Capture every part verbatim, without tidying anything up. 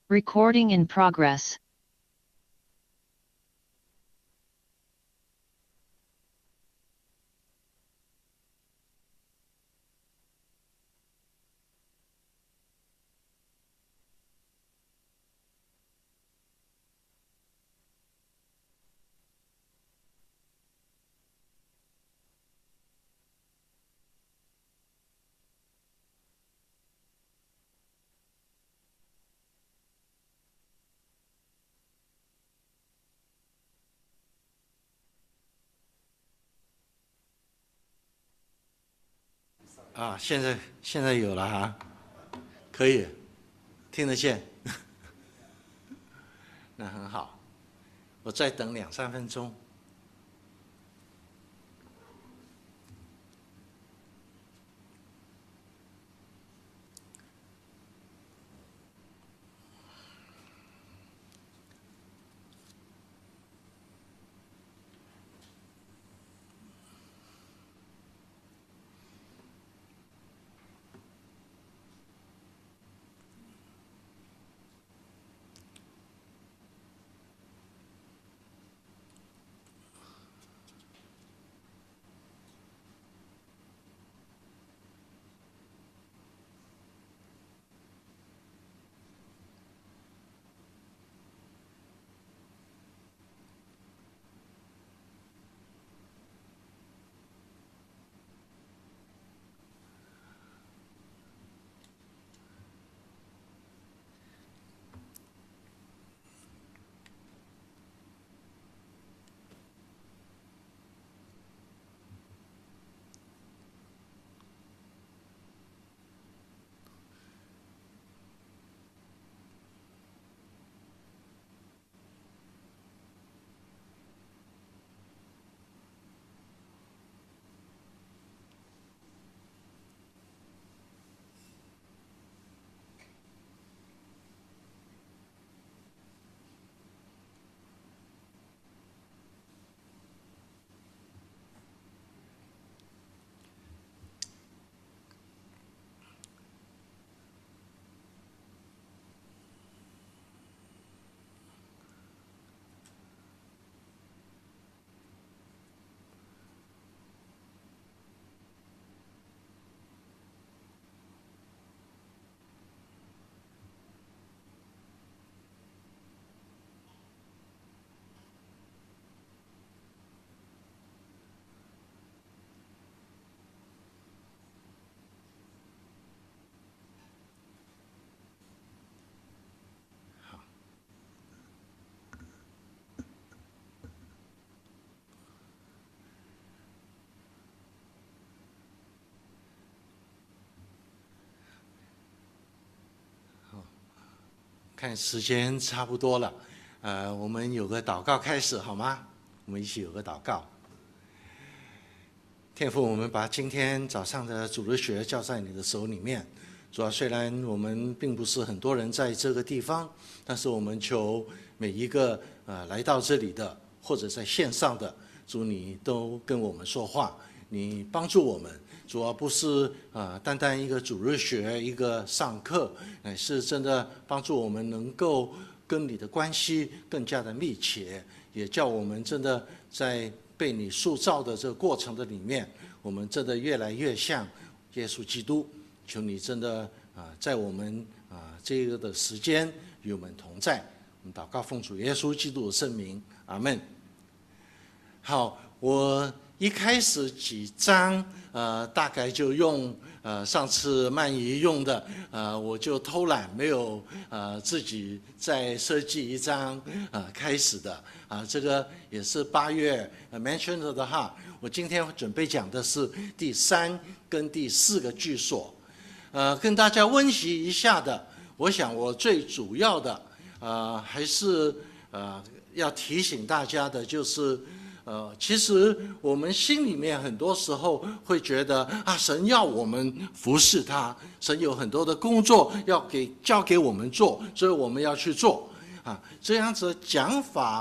Recording in progress. 啊，现在现在有了哈，可以听得见，那很好。我再等两三分钟。看时间差不多了，呃，我们有个祷告开始好吗？我们一起有个祷告。天父，我们把今天早上的主日学交在你的手里面。主要虽然我们并不是很多人在这个地方，但是我们求每一个呃来到这里的，或者在线上的，主你都跟我们说话，你帮助我们。主要不是啊、呃，单单一个主日学，一个上课，乃是真的帮助我们能够跟你的关系更加的密切，也叫我们真的在被你塑造的这个过程的里面，我们真的越来越像耶稣基督。求你真的啊、呃，在我们啊、呃、这个的时间与我们同在。我们祷告奉主耶稣基督的圣名，阿们。好，我一开始几章，呃，大概就用呃上次曼仪用的，呃，我就偷懒，没有呃自己再设计一章呃开始的啊、呃，这个也是八月 mentioned 的哈。我今天准备讲的是第三跟第四个句所，呃，跟大家温习一下的。我想我最主要的，呃，还是呃要提醒大家的就是。呃，其实我们心里面很多时候会觉得啊，神要我们服侍他，神有很多的工作要给交给我们做，所以我们要去做啊。这样子讲法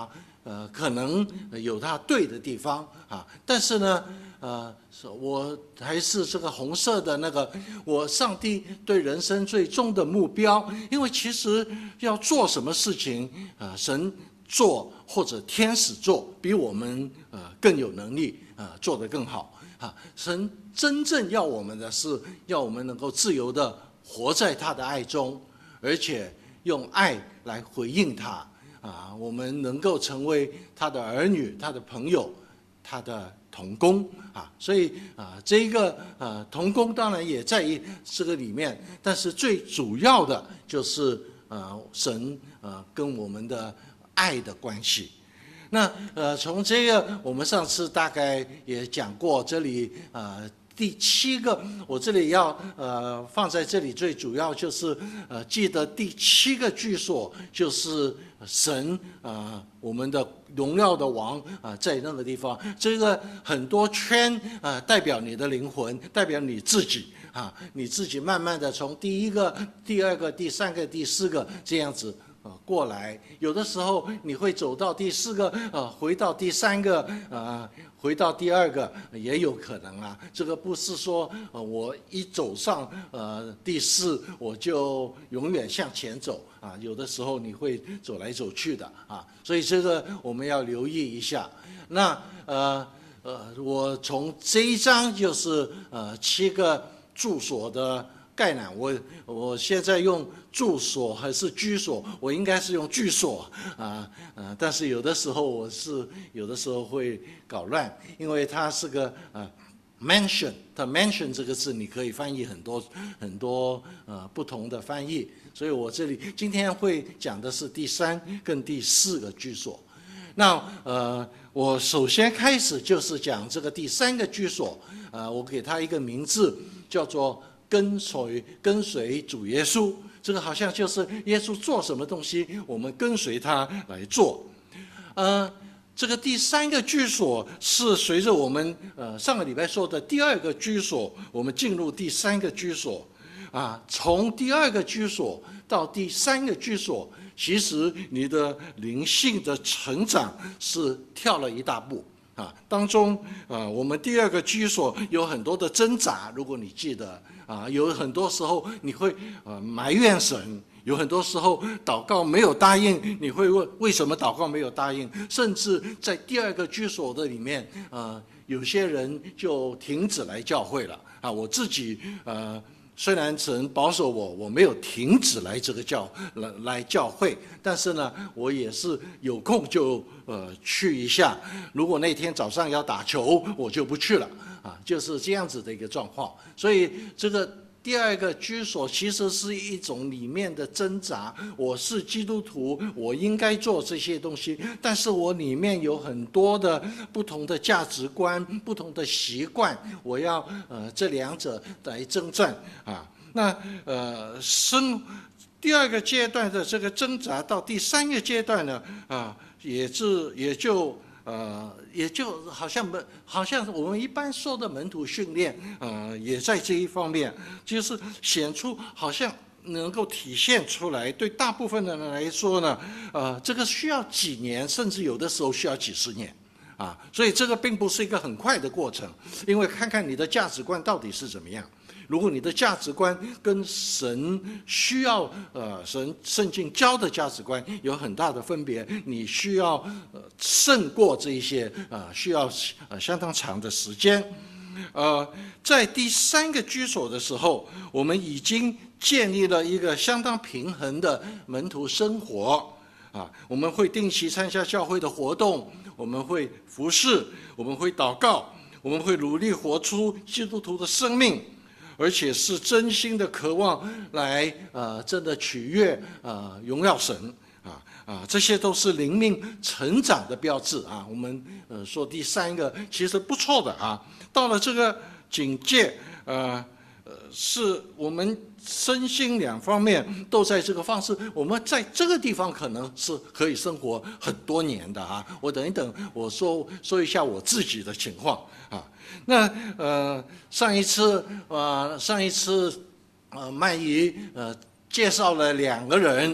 呃，可能有它对的地方啊，但是呢，呃，我还是这个红色的那个，我上帝对人生最终的目标，因为其实要做什么事情啊、呃，神做或者天使做，比我们呃更有能力啊、呃，做得更好啊。神真正要我们的是，要我们能够自由的活在他的爱中，而且用爱来回应他。啊，我们能够成为他的儿女、他的朋友、他的同工啊，所以啊，这一个呃同工当然也在这个里面，但是最主要的就是呃神呃跟我们的爱的关系。那呃从这个我们上次大概也讲过，这里呃。第七个，我这里要呃放在这里，最主要就是呃记得第七个居所就是神啊、呃，我们的荣耀的王啊、呃，在那个地方，这个很多圈啊、呃，代表你的灵魂，代表你自己啊，你自己慢慢的从第一个、第二个、第三个、第四个这样子。呃，过来，有的时候你会走到第四个，呃，回到第三个，呃，回到第二个，也有可能啊。这个不是说，呃，我一走上呃第四，我就永远向前走啊。有的时候你会走来走去的啊，所以这个我们要留意一下。那呃呃，我从这一章就是呃七个住所的。概览，我我现在用住所还是居所？我应该是用居所啊啊！但是有的时候我是有的时候会搞乱，因为它是个啊 mansion， 它 mansion 这个字你可以翻译很多很多呃不同的翻译，所以我这里今天会讲的是第三跟第四个居所。那呃，我首先开始就是讲这个第三个居所，呃，我给它一个名字叫做。跟随跟随主耶稣，这个好像就是耶稣做什么东西，我们跟随他来做。呃，这个第三个居所是随着我们呃上个礼拜说的第二个居所，我们进入第三个居所。啊，从第二个居所到第三个居所，其实你的灵性的成长是跳了一大步。啊，当中啊，我们第二个居所有很多的挣扎，如果你记得啊，有很多时候你会呃埋怨神，有很多时候祷告没有答应，你会问为什么祷告没有答应，甚至在第二个居所的里面，呃，有些人就停止来教会了啊，我自己呃。虽然神保守我，我没有停止来这个教来来教会，但是呢，我也是有空就呃去一下。如果那天早上要打球，我就不去了啊，就是这样子的一个状况。所以这个第二个居所其实是一种里面的挣扎。我是基督徒，我应该做这些东西，但是我里面有很多的不同的价值观、不同的习惯，我要呃这两者来征战啊。那呃生第二个阶段的这个挣扎到第三个阶段呢啊，也是也就。呃，也就好像门，好像我们一般说的门徒训练，呃，也在这一方面，就是显出好像能够体现出来。对大部分的人来说呢，呃，这个需要几年，甚至有的时候需要几十年，啊，所以这个并不是一个很快的过程，因为看看你的价值观到底是怎么样。如果你的价值观跟神需要呃神圣经教的价值观有很大的分别，你需要呃胜过这一些啊、呃，需要呃相当长的时间。呃，在第三个居所的时候，我们已经建立了一个相当平衡的门徒生活啊，我们会定期参加教会的活动，我们会服侍，我们会祷告，我们会努力活出基督徒的生命。而且是真心的渴望来呃，真的取悦呃荣耀神啊啊，这些都是灵命成长的标志啊。我们呃说第三个其实不错的啊，到了这个境界呃呃，是我们身心两方面都在这个方式，我们在这个地方可能是可以生活很多年的啊。我等一等，我说说一下我自己的情况啊。那呃，上一次呃，上一次呃，曼怡呃介绍了两个人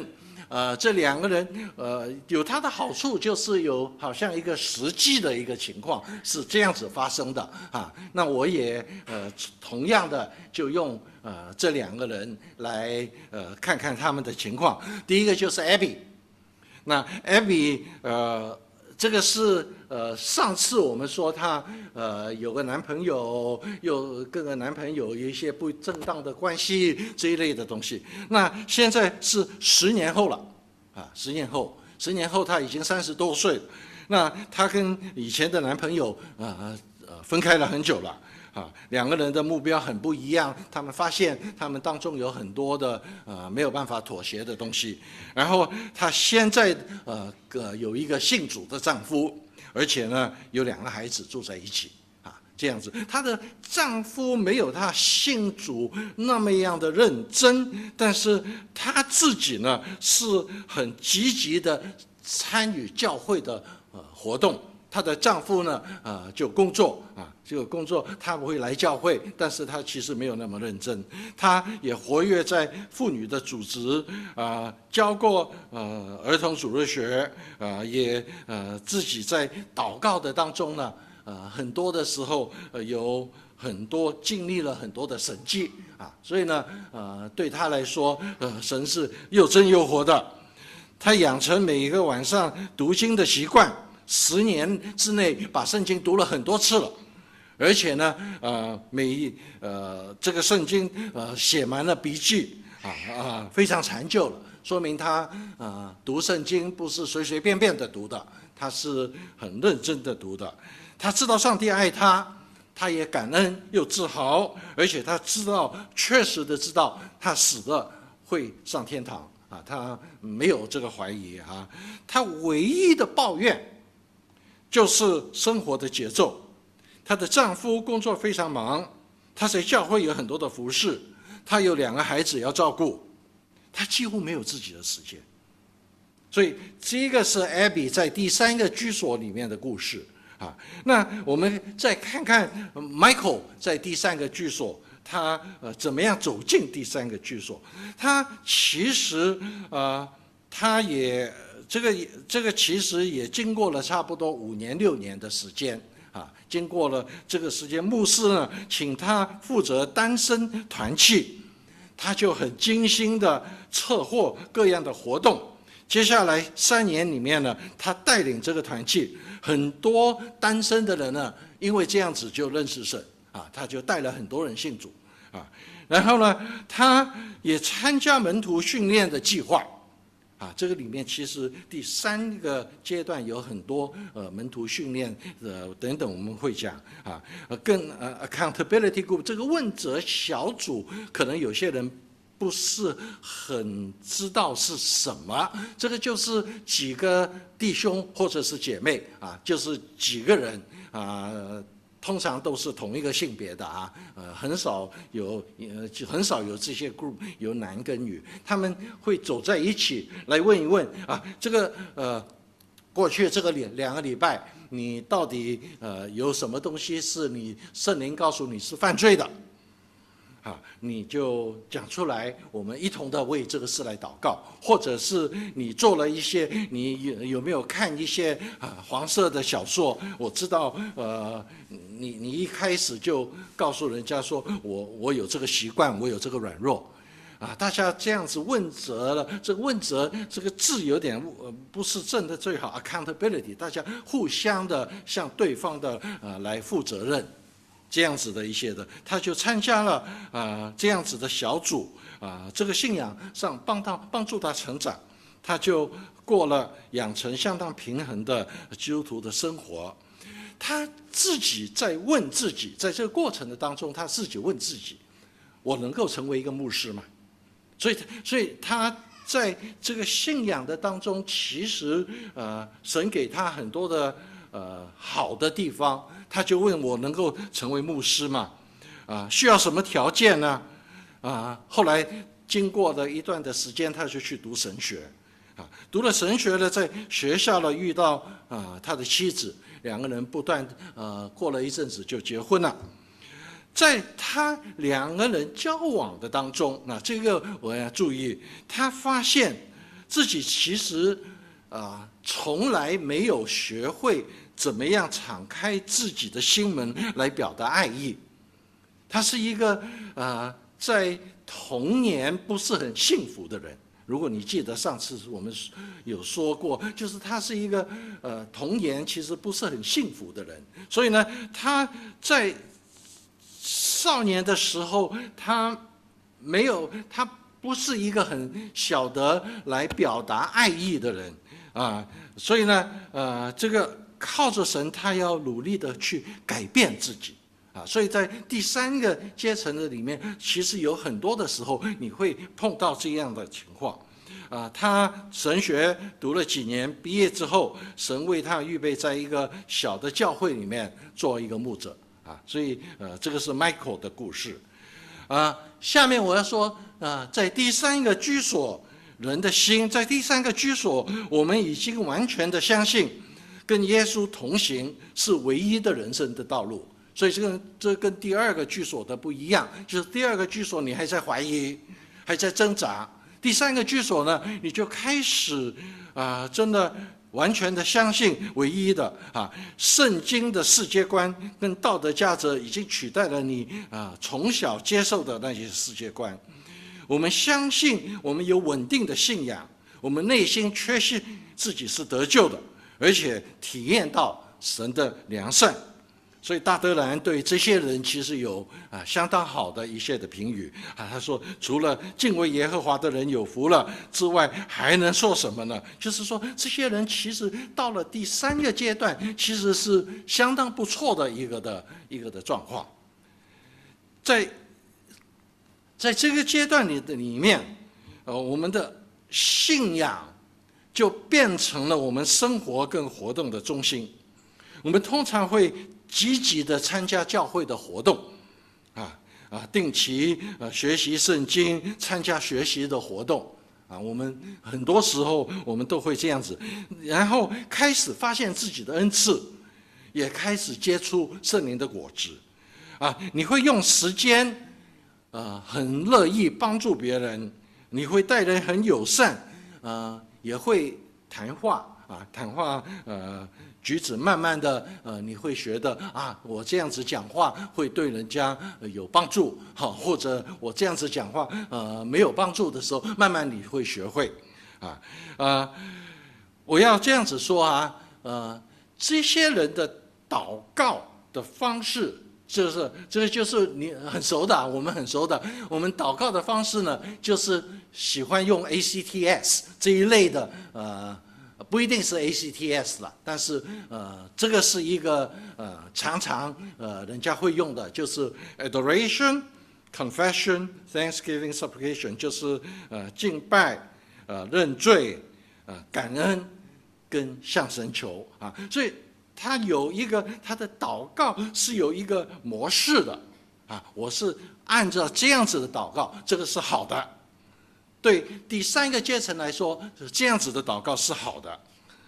呃，这两个人呃有他的好处，就是有好像一个实际的一个情况是这样子发生的啊。那我也呃同样的就用呃这两个人来呃看看他们的情况。第一个就是 Abby， 那 Abby 呃。这个是呃，上次我们说她呃有个男朋友，又跟个男朋友有一些不正当的关系这一类的东西。那现在是十年后了，啊，十年后，十年后她已经三十多岁了。那她跟以前的男朋友啊呃分开了很久了。啊，两个人的目标很不一样，他们发现他们当中有很多的呃没有办法妥协的东西。然后她现在呃呃有一个信主的丈夫，而且呢有两个孩子住在一起啊，这样子。她的丈夫没有她信主那么样的认真，但是她自己呢是很积极的参与教会的呃活动。她的丈夫呢，呃，就工作啊，就工作，他不会来教会，但是他其实没有那么认真。他也活跃在妇女的组织啊，教过呃儿童主日学啊，也呃自己在祷告的当中呢，呃，很多的时候呃有很多经历了很多的神迹啊，所以呢，呃，对他来说，呃，神是又真又活的。他养成每一个晚上读经的习惯。十年之内把圣经读了很多次了，而且呢，呃，每呃这个圣经呃写满了笔记啊啊，非常残旧了，说明他呃读圣经不是随随便便的读的，他是很认真的读的。他知道上帝爱他，他也感恩又自豪，而且他知道确实的知道他死了会上天堂啊，他没有这个怀疑啊。他唯一的抱怨就是生活的节奏。她的丈夫工作非常忙，她在教会有很多的服侍，她有两个孩子要照顾，她几乎没有自己的时间。所以这个是 Abby 在第三个居所里面的故事啊。那我们再看看 Michael 在第三个居所，他呃怎么样走进第三个居所？他其实呃他也。这个这个其实也经过了差不多五年六年的时间啊，经过了这个时间，牧师呢请他负责单身团契，他就很精心的策划各样的活动。接下来三年里面呢，他带领这个团契，很多单身的人呢，因为这样子就认识神啊，他就带了很多人信主啊。然后呢，他也参加门徒训练的计划。啊，这个里面其实第三个阶段有很多呃门徒训练呃等等，我们会讲啊，呃更呃 accountability group 这个问责小组，可能有些人不是很知道是什么，这个就是几个弟兄或者是姐妹啊，就是几个人啊。通常都是同一个性别的啊，呃，很少有呃，就很少有这些 group 有男跟女，他们会走在一起来问一问啊，这个呃，过去这个两两个礼拜，你到底呃有什么东西是你圣灵告诉你是犯罪的？啊，你就讲出来，我们一同的为这个事来祷告，或者是你做了一些，你有有没有看一些啊黄色的小说？我知道，呃，你你一开始就告诉人家说我我有这个习惯，我有这个软弱，啊，大家这样子问责了，这个问责这个字有点呃不是正的最好 ，accountability， 大家互相的向对方的呃来负责任。这样子的一些的，他就参加了啊、呃、这样子的小组啊、呃，这个信仰上帮他帮助他成长，他就过了养成相当平衡的基督徒的生活。他自己在问自己，在这个过程的当中，他自己问自己：我能够成为一个牧师吗？所以，所以他在这个信仰的当中，其实呃，神给他很多的呃好的地方。他就问我能够成为牧师吗？啊，需要什么条件呢？啊，后来经过了一段的时间，他就去读神学，啊，读了神学呢，在学校呢遇到啊他的妻子，两个人不断呃过了一阵子就结婚了。在他两个人交往的当中，那这个我要注意，他发现自己其实啊、呃、从来没有学会怎么样敞开自己的心门来表达爱意。他是一个啊、呃、在童年不是很幸福的人。如果你记得上次我们有说过，就是他是一个呃童年其实不是很幸福的人，所以呢，他在少年的时候，他没有，他不是一个很晓得来表达爱意的人啊，所以呢，呃，这个靠着神，他要努力的去改变自己啊，所以在第三个阶层的里面，其实有很多的时候你会碰到这样的情况。啊，他神学读了几年，毕业之后，神为他预备在一个小的教会里面做一个牧者啊，所以呃，这个是 Michael 的故事啊。下面我要说啊，在第三个居所，人的心，在第三个居所，我们已经完全的相信，跟耶稣同行是唯一的人生的道路。所以这个这跟第二个居所的不一样，就是第二个居所你还在怀疑，还在挣扎。第三个居所呢，你就开始啊、呃，真的完全的相信唯一的啊，圣经的世界观跟道德价值已经取代了你啊从小接受的那些世界观。我们相信，我们有稳定的信仰，我们内心确信自己是得救的，而且体验到神的良善。所以大德兰对这些人其实有啊相当好的一些的评语啊，他说除了敬畏耶和华的人有福了之外，还能说什么呢？就是说这些人其实到了第三个阶段，其实是相当不错的一个的一个的状况。在在这个阶段里的里面，呃，我们的信仰就变成了我们生活跟活动的中心。我们通常会积极的参加教会的活动，啊啊，定期呃学习圣经，参加学习的活动啊。我们很多时候我们都会这样子，然后开始发现自己的恩赐，也开始接触圣灵的果子，啊，你会用时间，呃，很乐意帮助别人，你会待人很友善，呃，也会谈话啊，谈话呃。举止慢慢的，呃，你会觉得啊，我这样子讲话会对人家有帮助，好，或者我这样子讲话，呃，没有帮助的时候，慢慢你会学会，啊，呃，我要这样子说啊，呃，这些人的祷告的方式，就是这个就是你很熟的，我们很熟的，我们祷告的方式呢，就是喜欢用 A C T S 这一类的，呃。不一定是 A C T S 了，但是呃，这个是一个呃常常呃人家会用的，就是 adoration、confession、thanksgiving、supplication， 就是呃敬拜、呃认罪、呃感恩跟向神求啊，所以他有一个他的祷告是有一个模式的啊，我是按照这样子的祷告，这个是好的。对第三个阶层来说，这样子的祷告是好的。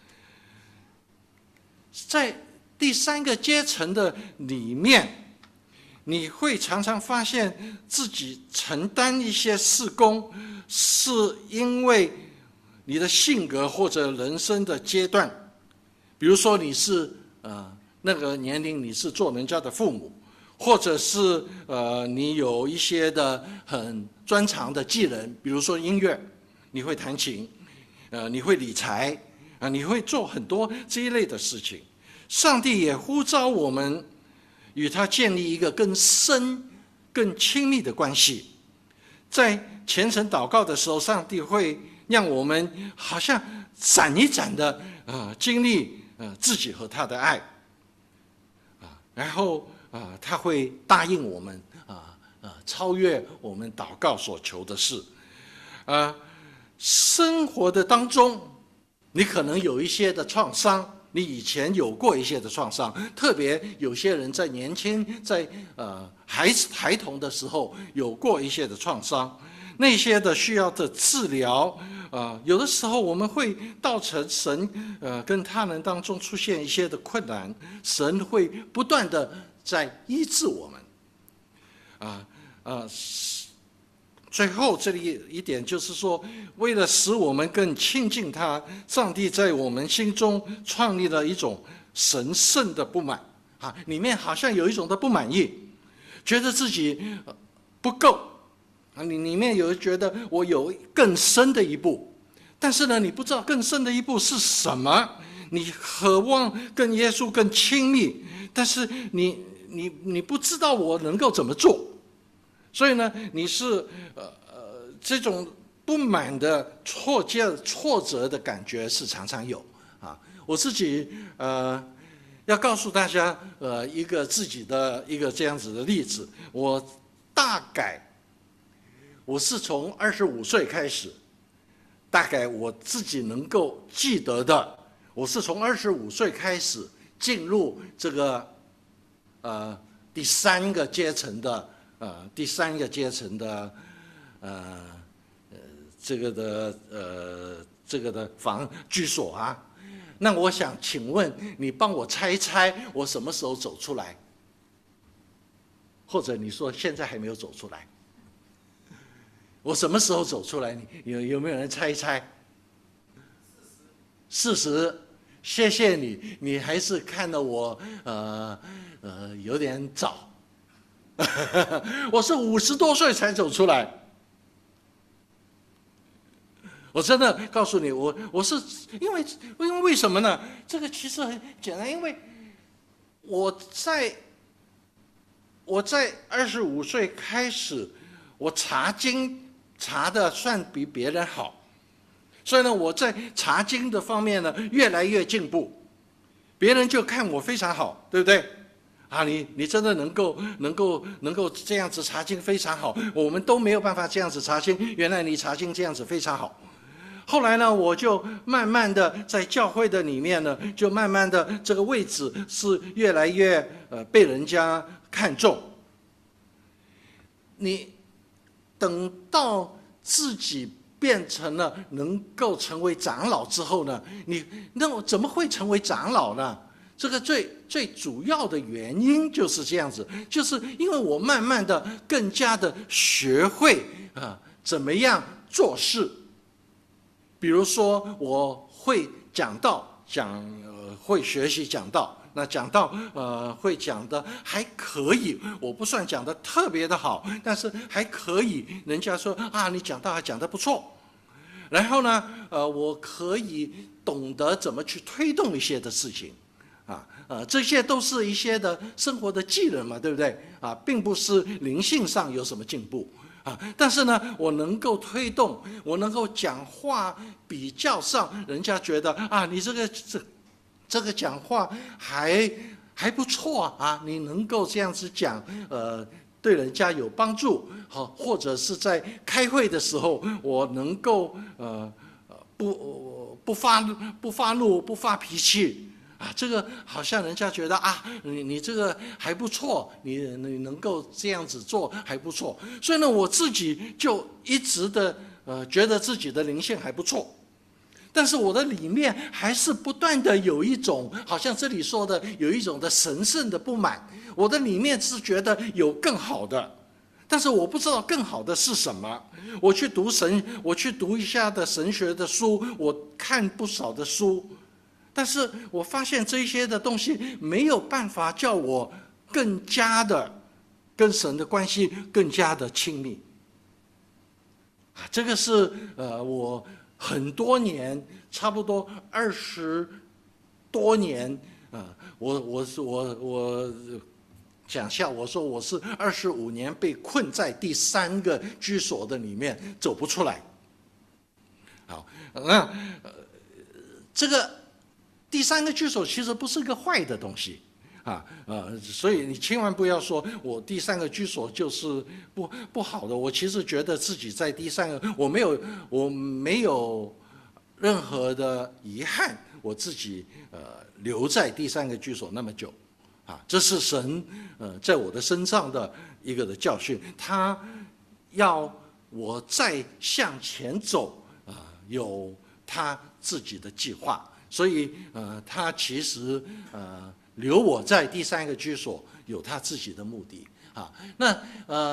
在第三个阶层的里面，你会常常发现自己承担一些事工，是因为你的性格或者人生的阶段。比如说你是呃那个年龄，你是做人家的父母，或者是呃你有一些的很专长的技能，比如说音乐，你会弹琴，呃，你会理财，啊，你会做很多这一类的事情。上帝也呼召我们与他建立一个更深、更亲密的关系。在虔诚祷告的时候，上帝会让我们好像闪一闪的啊、呃，经历呃自己和他的爱，啊，然后啊、呃，他会答应我们啊。啊，超越我们祷告所求的事，啊，生活的当中，你可能有一些的创伤，你以前有过一些的创伤，特别有些人在年轻，在呃孩子孩童的时候有过一些的创伤，那些的需要的治疗，啊、呃，有的时候我们会造成神呃跟他人当中出现一些的困难，神会不断的在医治我们。啊，呃， 最后这里一点就是说，为了使我们更亲近他，上帝在我们心中创立了一种神圣的不满啊，里面好像有一种的不满意，觉得自己不够啊，你里面有觉得我有更深的一步，但是呢，你不知道更深的一步是什么，你渴望跟耶稣更亲密，但是你你你不知道我能够怎么做。所以呢，你是呃呃这种不满的挫折挫折的感觉是常常有啊。我自己呃要告诉大家呃一个自己的一个这样子的例子，我大概我是从二十五岁开始，大概我自己能够记得的，我是从二十五岁开始进入这个呃第三个阶层的。呃，第三个阶层的，呃，呃，这个的，呃，这个的房居所啊，那我想请问你帮我猜一猜，我什么时候走出来？或者你说现在还没有走出来，我什么时候走出来？你有有没有人猜一猜？四十，谢谢你，你还是看得我呃呃有点早。我是五十多岁才走出来，我真的告诉你，我我是因为因为为什么呢？这个其实很简单，因为我在我在二十五岁开始，我查经查的算比别人好，所以呢，我在查经的方面呢越来越进步，别人就看我非常好，对不对？啊，你你真的能够能够能够这样子查经非常好，我们都没有办法这样子查经，原来你查经这样子非常好。后来呢，我就慢慢的在教会的里面呢，就慢慢的这个位置是越来越呃被人家看重。你等到自己变成了能够成为长老之后呢，你那我怎么会成为长老呢？这个最最主要的原因就是这样子，就是因为我慢慢的更加的学会啊怎么样做事。比如说我会讲道，讲呃会学习讲道，那讲道呃会讲的还可以，我不算讲的特别的好，但是还可以，人家说啊你讲道还讲得不错。然后呢，呃我可以懂得怎么去推动一些的事情。啊，呃，这些都是一些的生活的技能嘛，对不对？啊，并不是灵性上有什么进步啊，但是呢，我能够推动，我能够讲话比较上，人家觉得啊，你这个这这个讲话还还不错啊，你能够这样子讲，呃，对人家有帮助，好，或者是在开会的时候，我能够呃不不发不发怒，不发脾气。啊，这个好像人家觉得啊，你你这个还不错，你你能够这样子做还不错，所以呢，我自己就一直的呃觉得自己的灵性还不错，但是我的里面还是不断的有一种，好像这里说的有一种的神圣的不满，我的里面是觉得有更好的，但是我不知道更好的是什么。我去读神，我去读一下的神学的书，我看不少的书。但是我发现这些的东西没有办法叫我更加的跟神的关系更加的亲密啊，这个是呃我很多年，差不多二十多年啊，我我是我我讲下，我说我是二十五年被困在第三个居所的里面走不出来。好，那呃这个。第三个居所其实不是个坏的东西，啊呃，所以你千万不要说我第三个居所就是不不好的。我其实觉得自己在第三个，我没有我没有任何的遗憾，我自己呃留在第三个居所那么久，啊，这是神呃在我的身上的一个的教训，他要我再向前走啊、呃，有他自己的计划。所以，呃，他其实呃留我在第三个居所有他自己的目的啊。那呃，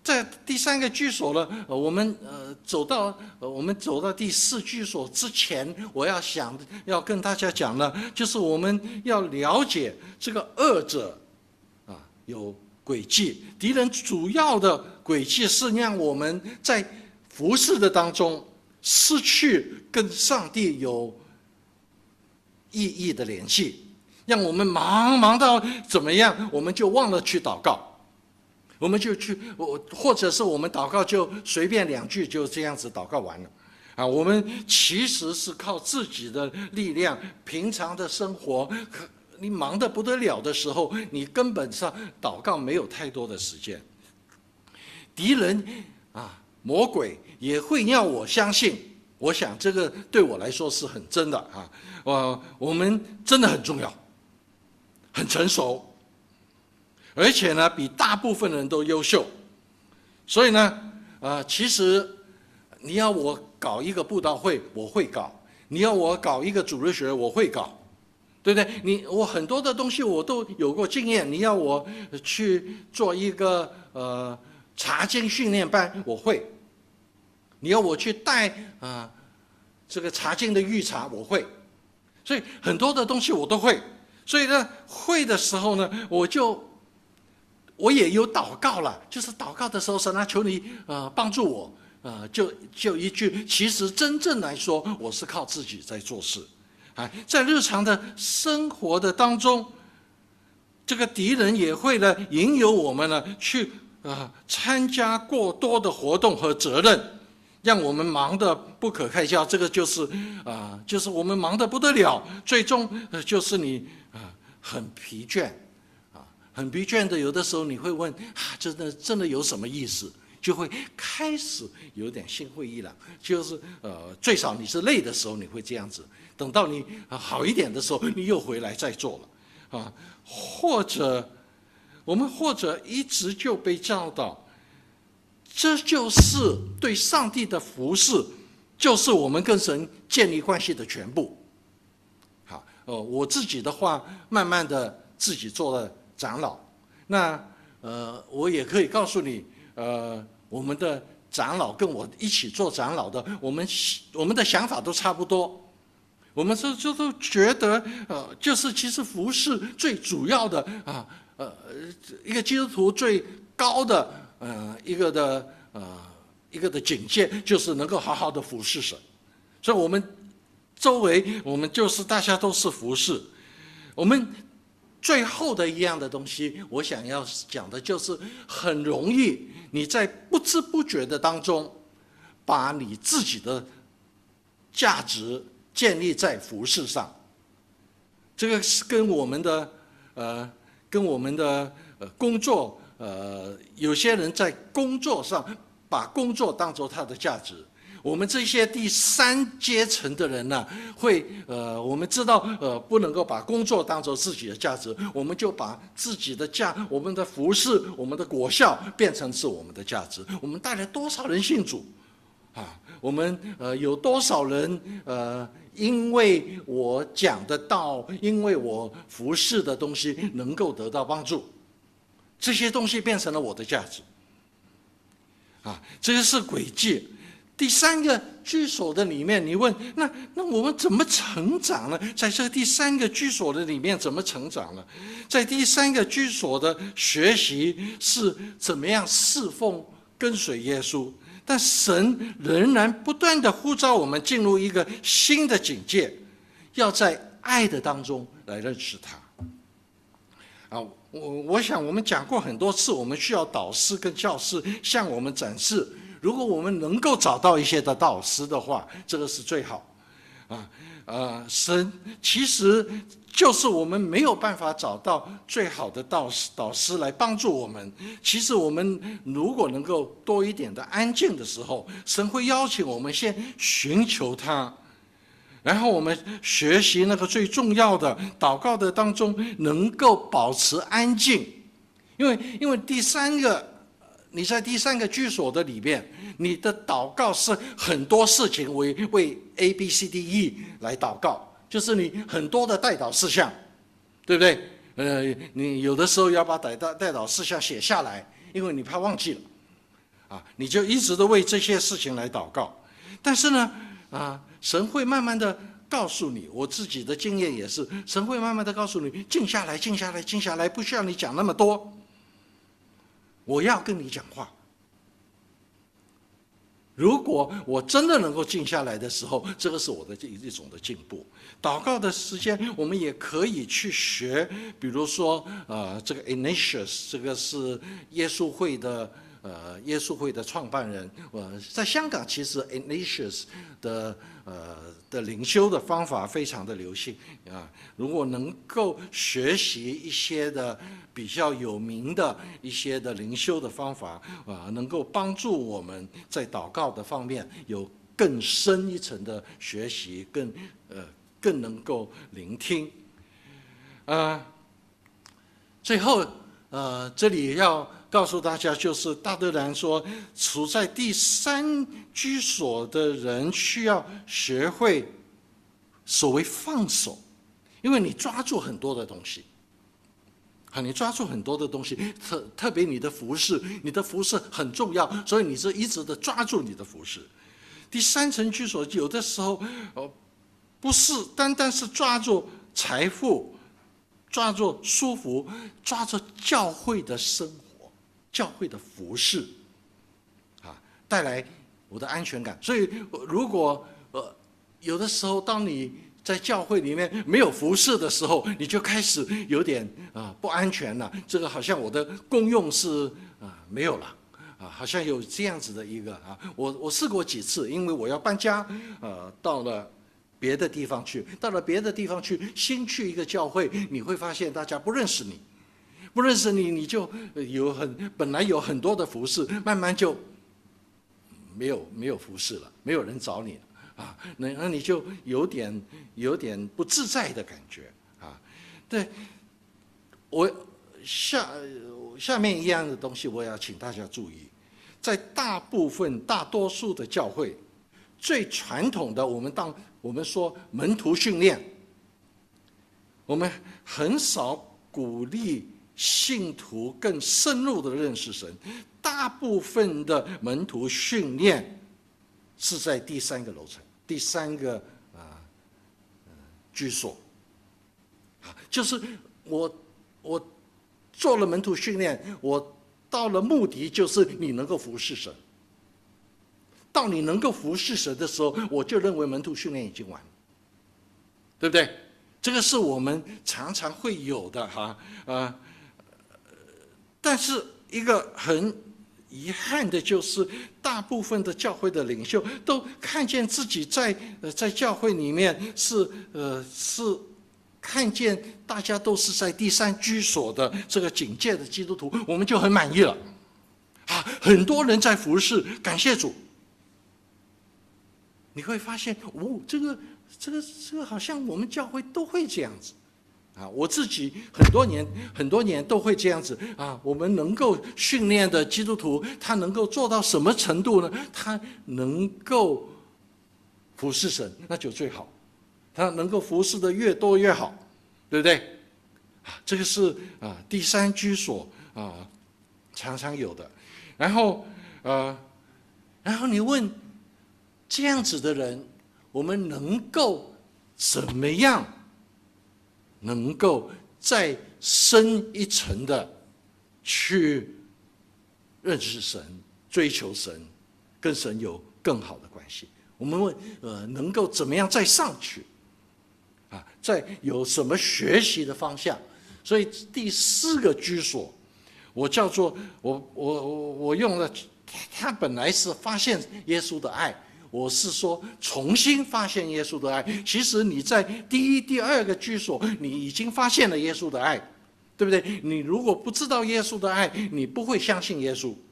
在第三个居所呢，呃我们呃走到呃我们走到第四居所之前，我要想要跟大家讲呢，就是我们要了解这个恶者啊有诡计，敌人主要的诡计是让我们在服事的当中失去跟上帝有意义的联系，让我们忙忙到怎么样，我们就忘了去祷告。我们就去，或者是我们祷告就随便两句就这样子祷告完了，啊，我们其实是靠自己的力量，平常的生活，你忙得不得了的时候，你根本上祷告没有太多的时间。敌人啊，魔鬼也会要我相信，我想这个对我来说是很真的啊，我我们真的很重要，很成熟。而且呢，比大部分人都优秀，所以呢，呃，其实你要我搞一个布道会，我会搞；你要我搞一个主日学，我会搞，对不对？你我很多的东西我都有过经验。你要我去做一个呃查经训练班，我会；你要我去带啊、呃、这个查经的预查，我会。所以很多的东西我都会。所以呢，会的时候呢，我就。我也有祷告了，就是祷告的时候，神啊，求你呃帮助我，呃，就就一句，其实真正来说，我是靠自己在做事，啊，在日常的生活的当中，这个敌人也会呢引诱我们呢去啊、呃、参加过多的活动和责任，让我们忙得不可开交。这个就是啊、呃，就是我们忙得不得了，最终呃就是你啊、呃、很疲倦。很疲倦的，有的时候你会问啊，真的真的有什么意思？就会开始有点心灰意冷。就是呃，最少你是累的时候你会这样子，等到你好一点的时候，你又回来再做了啊。或者我们或者一直就被教导，这就是对上帝的服事，就是我们跟神建立关系的全部。好，呃，我自己的话，慢慢的自己做了。长老，那呃，我也可以告诉你，呃，我们的长老跟我一起做长老的，我们我们的想法都差不多，我们就就都觉得，呃，就是其实服事最主要的啊，呃，一个基督徒最高的呃一个的呃一个的警戒，就是能够好好的服事神，所以我们周围我们就是大家都是服事，我们。最后的一样的东西，我想要讲的就是很容易你在不知不觉的当中，把你自己的价值建立在服事上。这个是跟我们的呃，跟我们的呃工作呃，有些人在工作上把工作当作他的价值。我们这些第三阶层的人呢，会呃，我们知道呃，不能够把工作当作自己的价值，我们就把自己的价、我们的服事、我们的果效变成是我们的价值。我们带来多少人信主啊？我们呃有多少人呃，因为我讲的道，因为我服事的东西能够得到帮助，这些东西变成了我的价值啊，这个是诡计。第三个居所的里面，你问那那我们怎么成长呢？在这第三个居所的里面怎么成长呢？在第三个居所的学习是怎么样侍奉跟随耶稣，但神仍然不断的呼召我们进入一个新的境界，要在爱的当中来认识他。啊，我我想我们讲过很多次，我们需要导师跟教师向我们展示。如果我们能够找到一些的导师的话，这个是最好，啊，呃，神其实就是我们没有办法找到最好的导师导师来帮助我们。其实我们如果能够多一点的安静的时候，神会邀请我们先寻求他，然后我们学习那个最重要的祷告的当中，能够保持安静，因为因为第三个。你在第三个居所的里面，你的祷告是很多事情为为 A B C D E 来祷告，就是你很多的代祷事项，对不对？呃，你有的时候要把代祷代祷事项写下来，因为你怕忘记了。 啊，你就一直都为这些事情来祷告。但是呢，啊，神会慢慢的告诉你，我自己的经验也是，神会慢慢的告诉你，静下来，静下来，静下来，不需要你讲那么多，我要跟你讲话。如果我真的能够静下来的时候，这个是我的一种的进步。祷告的时间，我们也可以去学，比如说，呃，这个 Ignatius， 这个是耶稣会的，呃，耶稣会的创办人。呃，在香港，其实 Ignatius 的呃的灵修的方法非常的流行啊。如果能够学习一些的比较有名的一些的灵修的方法啊，能够帮助我们在祷告的方面有更深一层的学习，更呃更能够聆听。呃，最后呃这里要告诉大家，就是大德兰说，处在第三居所的人需要学会所谓放手，因为你抓住很多的东西。啊，你抓住很多的东西，特特别你的服饰，你的服饰很重要，所以你是一直的抓住你的服饰。第三层居所有的时候，呃，不是单单是抓住财富，抓住舒服，抓住教会的生活，教会的服饰，啊，带来我的安全感。所以，如果呃有的时候，当你在教会里面没有服侍的时候，你就开始有点啊、呃、不安全了。这个好像我的功用是啊、呃、没有了啊，好像有这样子的一个啊。我我试过几次，因为我要搬家，呃，到了别的地方去，到了别的地方去，新去一个教会，你会发现大家不认识你，不认识你，你就有很本来有很多的服侍，慢慢就没有没有服侍了，没有人找你了。啊，那那你就有点有点不自在的感觉啊。对，我下下面一样的东西，我也要请大家注意，在大部分大多数的教会，最传统的我们当我们说门徒训练，我们很少鼓励信徒更深入的认识神。大部分的门徒训练是在第三个楼层。第三个啊、呃，居所，啊，就是我我做了门徒训练，我到了目的就是你能够服侍神。到你能够服侍神的时候，我就认为门徒训练已经完了，对不对？这个是我们常常会有的哈，呃，但是一个很遗憾的就是，大部分的教会的领袖都看见自己在呃在教会里面是呃是看见大家都是在第三居所的这个警戒的基督徒，我们就很满意了啊！很多人在服侍，感谢主。你会发现，哦，这个这个这个好像我们教会都会这样子。啊，我自己很多年很多年都会这样子啊。我们能够训练的基督徒，他能够做到什么程度呢？他能够服侍神，那就最好。他能够服侍的越多越好，对不对？啊，这个是啊第三居所啊常常有的。然后呃，然后你问这样子的人，我们能够怎么样？能够再深一层的去认识神、追求神，跟神有更好的关系。我们问，呃，能够怎么样再上去？啊，再有什么学习的方向？所以第四个居所，我叫做我我我我用了，他本来是发现耶稣的爱。我是说，重新发现耶稣的爱。其实你在第一、第二个居所，你已经发现了耶稣的爱，对不对？你如果不知道耶稣的爱，你不会相信耶稣。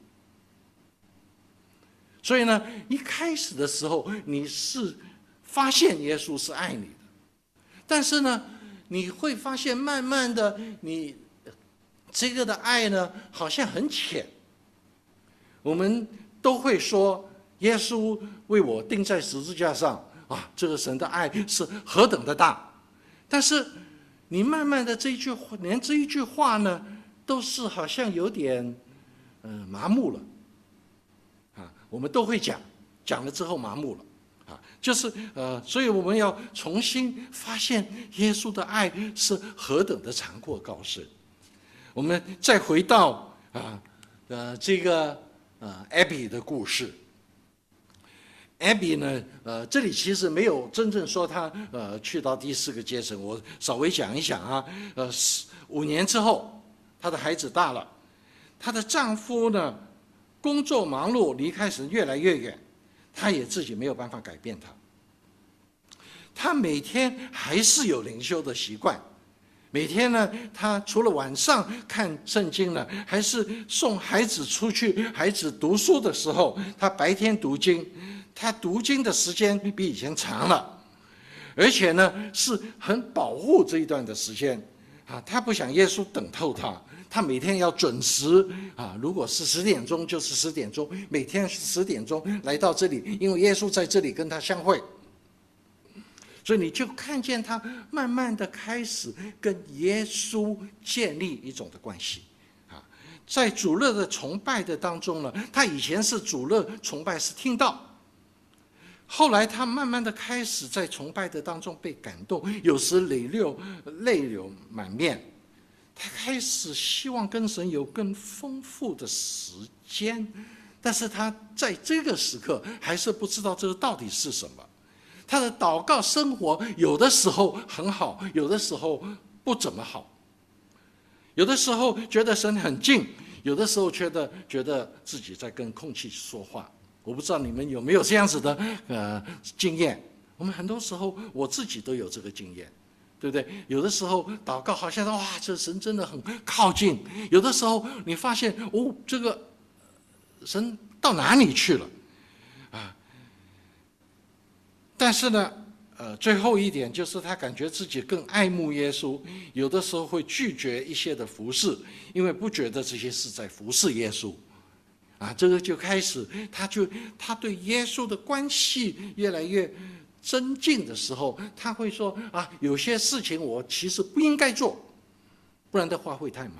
所以呢，一开始的时候，你是发现耶稣是爱你的，但是呢，你会发现慢慢的，你这个的爱呢，好像很浅。我们都会说，耶稣为我钉在十字架上啊，这个神的爱是何等的大！但是你慢慢的这一句话，连这一句话呢，都是好像有点呃麻木了。 我们都会讲，讲了之后麻木了。啊，就是呃，所以我们要重新发现耶稣的爱是何等的长阔高深。我们再回到啊呃这个呃 Abby 的故事。Abby 呢，呃，这里其实没有真正说她呃去到第四个阶层，我稍微讲一讲啊。呃，五年之后，她的孩子大了，她的丈夫呢工作忙碌，离开神越来越远。他也自己没有办法改变他，他每天还是有灵修的习惯，每天呢，他除了晚上看圣经呢，还是送孩子出去，孩子读书的时候，他白天读经，他读经的时间比以前长了，而且呢，是很保护这一段的时间啊，他不想耶稣等透他。他每天要准时啊，如果是十点钟就是十点钟，每天十点钟来到这里，因为耶稣在这里跟他相会，所以你就看见他慢慢的开始跟耶稣建立一种的关系啊。在主日的崇拜的当中呢，他以前是主日崇拜是听到，后来他慢慢的开始在崇拜的当中被感动，有时泪流泪流满面。他开始希望跟神有更丰富的时间，但是他在这个时刻还是不知道这个到底是什么。他的祷告生活有的时候很好，有的时候不怎么好，有的时候觉得神很近，有的时候觉得觉得自己在跟空气说话。我不知道你们有没有这样子的呃经验？我们很多时候我自己都有这个经验。对不对？有的时候祷告好像说哇，这神真的很靠近；有的时候你发现哦，这个神到哪里去了啊？但是呢，呃，最后一点就是他感觉自己更爱慕耶稣，有的时候会拒绝一些的服事，因为不觉得这些是在服事耶稣。啊，这个就开始，他就他对耶稣的关系越来越增进的时候，他会说啊，有些事情我其实不应该做，不然的话会太忙。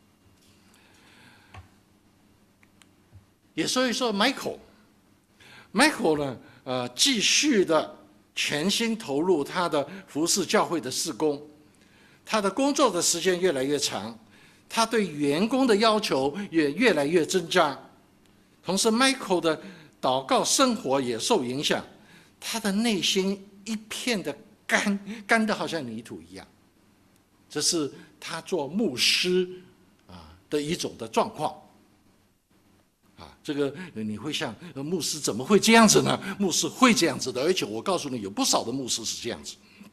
也所以说 ，Michael，Michael 呢，呃，继续的全心投入他的服侍教会的事工，他的工作的时间越来越长，他对员工的要求也越来越增加，同时 Michael 的祷告生活也受影响。他的内心一片的干，干的好像泥土一样，这是他做牧师啊的一种的状况。啊，这个你会想，牧师怎么会这样子呢？牧师会这样子的，而且我告诉你，有不少的牧师是这样子。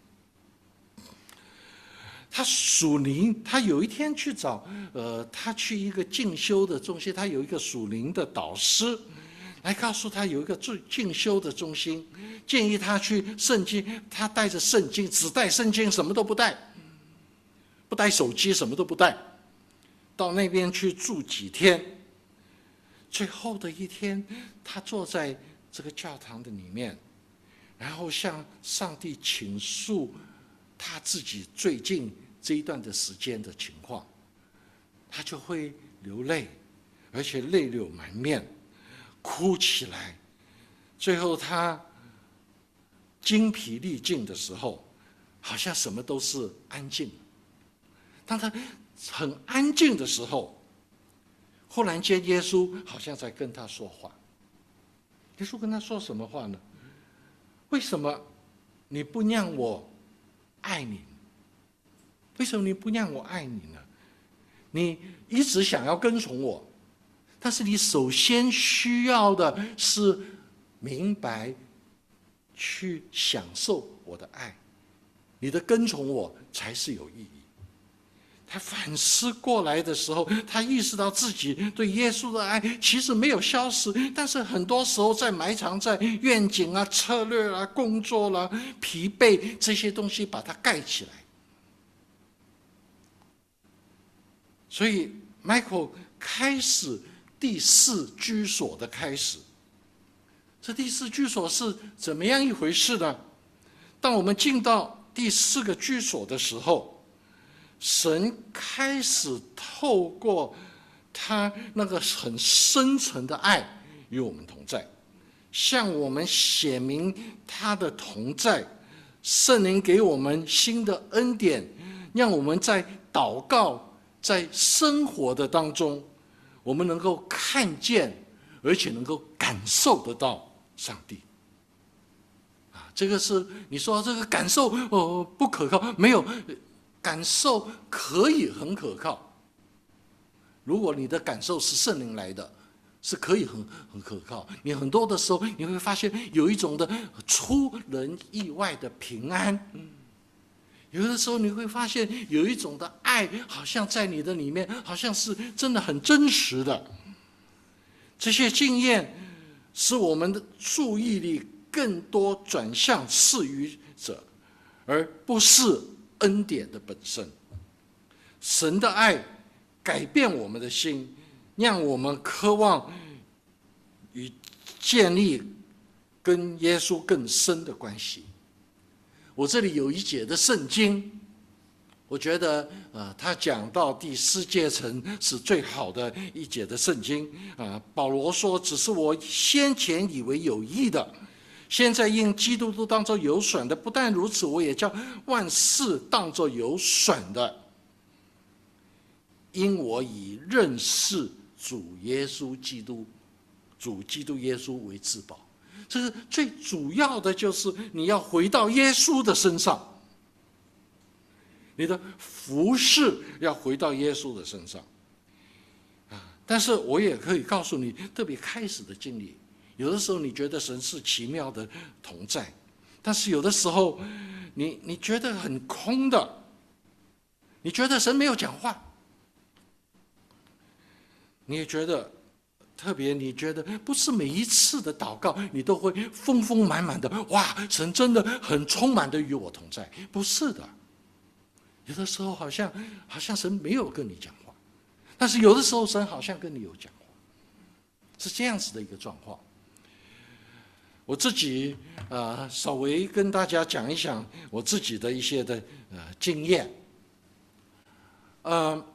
他属灵，他有一天去找，呃，他去一个进修的中心，他有一个属灵的导师。来告诉他有一个最进修的中心，建议他去圣经，他带着圣经，只带圣经，什么都不带，不带手机，什么都不带，到那边去住几天。最后的一天，他坐在这个教堂的里面，然后向上帝倾诉他自己最近这一段的时间的情况，他就会流泪，而且泪流满面。哭起来，最后他精疲力尽的时候，好像什么都是安静。当他很安静的时候，忽然间耶稣好像在跟他说话。耶稣跟他说什么话呢？为什么你不让我爱你？为什么你不让我爱你呢？你一直想要跟从我，但是你首先需要的是明白，去享受我的爱，你的跟从我才是有意义。他反思过来的时候，他意识到自己对耶稣的爱其实没有消失，但是很多时候在埋藏在愿景啊、策略啊、工作啦、啊、疲惫这些东西把它盖起来。所以 Michael 开始第四居所的开始。这第四居所是怎么样一回事呢？当我们进到第四个居所的时候，神开始透过他那个很深沉的爱， 与我们同在，向我们显明他的同在。圣灵给我们新的恩典，让我们在祷告、在生活的当中，我们能够看见，而且能够感受得到上帝。啊，这个是你说这个感受哦不可靠，没有，感受可以很可靠。如果你的感受是圣灵来的，是可以很很可靠。你很多的时候你会发现有一种的出人意外的平安，有的时候你会发现有一种的爱，好像在你的里面，好像是真的很真实的。这些经验使我们的注意力更多转向赐予者，而不是恩典的本身。神的爱改变我们的心，让我们渴望与建立跟耶稣更深的关系。我这里有一节的圣经，我觉得呃，他讲到第四阶层是最好的一节的圣经啊。保罗说：“只是我先前以为有益的，现在因基督都当作有损的；不但如此，我也将万事当作有损的，因我以认识主耶稣基督，主基督耶稣为至宝。”这是最主要的，就是你要回到耶稣的身上，你的服事要回到耶稣的身上。啊！但是我也可以告诉你，特别开始的经历，有的时候你觉得神是奇妙的同在，但是有的时候你你觉得很空的，你觉得神没有讲话，你也觉得。特别你觉得不是每一次的祷告你都会丰丰满满的，哇，神真的很充满的与我同在，不是的。有的时候好像好像神没有跟你讲话，但是有的时候神好像跟你有讲话，是这样子的一个状况。我自己呃稍微跟大家讲一讲我自己的一些的呃经验。呃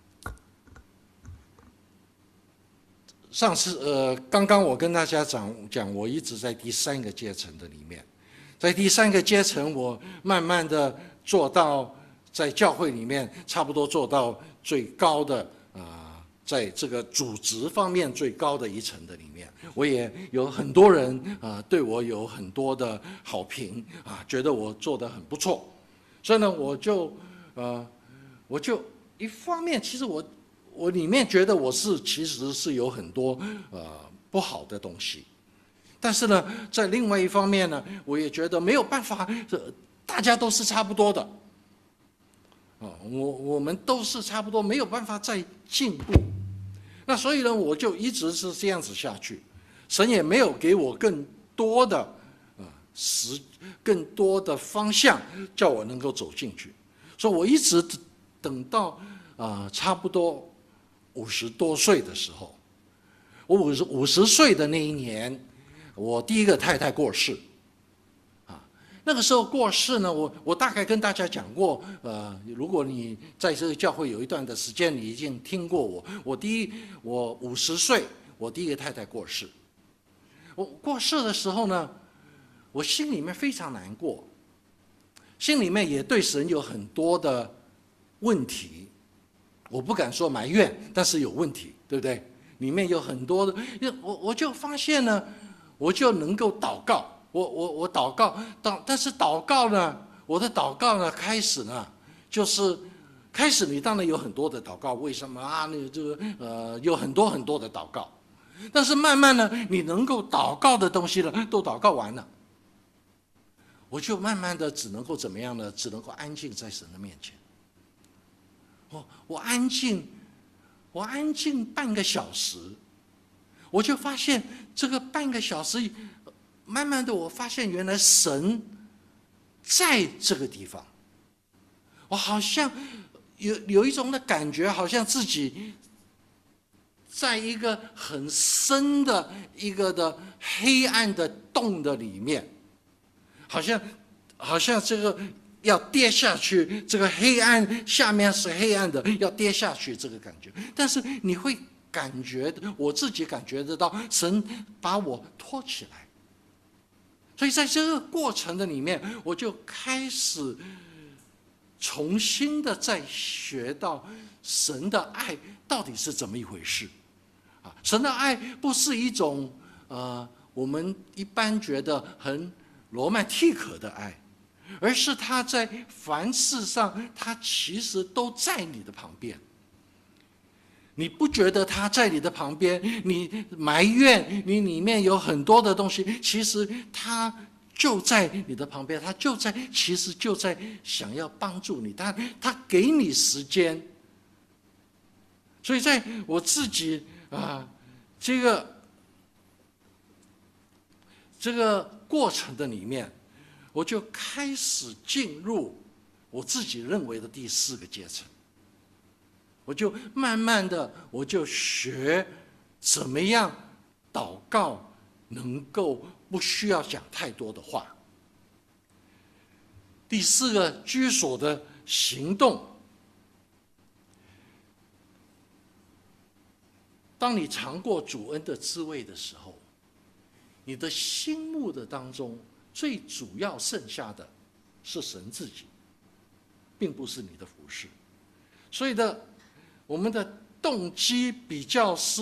上次呃，刚刚我跟大家讲讲，我一直在第三个阶层的里面，在第三个阶层，我慢慢的做到在教会里面差不多做到最高的啊、呃，在这个组织方面最高的一层的里面，我也有很多人啊、呃、对我有很多的好评啊，觉得我做得很不错，所以呢，我就呃，我就一方面，其实我。我里面觉得我是其实是有很多呃不好的东西，但是呢，在另外一方面呢，我也觉得没有办法，大家都是差不多的，啊，我我们都是差不多，没有办法再进步。那所以呢，我就一直是这样子下去，神也没有给我更多的啊实更多的方向，叫我能够走进去，所以我一直等到啊、呃、差不多。五十多岁的时候，我五十五十岁的那一年，我第一个太太过世，啊，那个时候过世呢，我我大概跟大家讲过，呃，如果你在这个教会有一段的时间，你已经听过我，我第一我五十岁，我第一个太太过世，我过世的时候呢，我心里面非常难过，心里面也对神有很多的问题。我不敢说埋怨，但是有问题，对不对？里面有很多的，我我就发现呢，我就能够祷告，我我我祷告，祷，但是祷告呢，我的祷告呢，开始呢，就是开始你当然有很多的祷告，为什么啊？你这个呃有很多很多的祷告，但是慢慢呢，你能够祷告的东西呢，都祷告完了，我就慢慢的只能够怎么样呢？只能够安静在神的面前。我我安静，我安静半个小时，我就发现这个半个小时，慢慢的我发现原来神在这个地方，我好像有有一种的感觉，好像自己在一个很深的一个的黑暗的洞的里面，好像好像这个。要跌下去，这个黑暗下面是黑暗的，要跌下去这个感觉。但是你会感觉我自己感觉得到，神把我托起来。所以在这个过程的里面，我就开始重新的再学到神的爱到底是怎么一回事啊！神的爱不是一种呃我们一般觉得很罗曼蒂克的爱，而是他在凡事上，他其实都在你的旁边。你不觉得他在你的旁边，你埋怨你里面有很多的东西，其实他就在你的旁边，他就在，其实就在想要帮助你，他他给你时间。所以在我自己啊这个这个过程的里面，我就开始进入我自己认为的第四个阶层。我就慢慢的，我就学怎么样祷告，能够不需要讲太多的话。第四个居所的行动，当你尝过主恩的滋味的时候，你的心目的当中最主要剩下的是神自己，并不是你的服事。所以的我们的动机比较是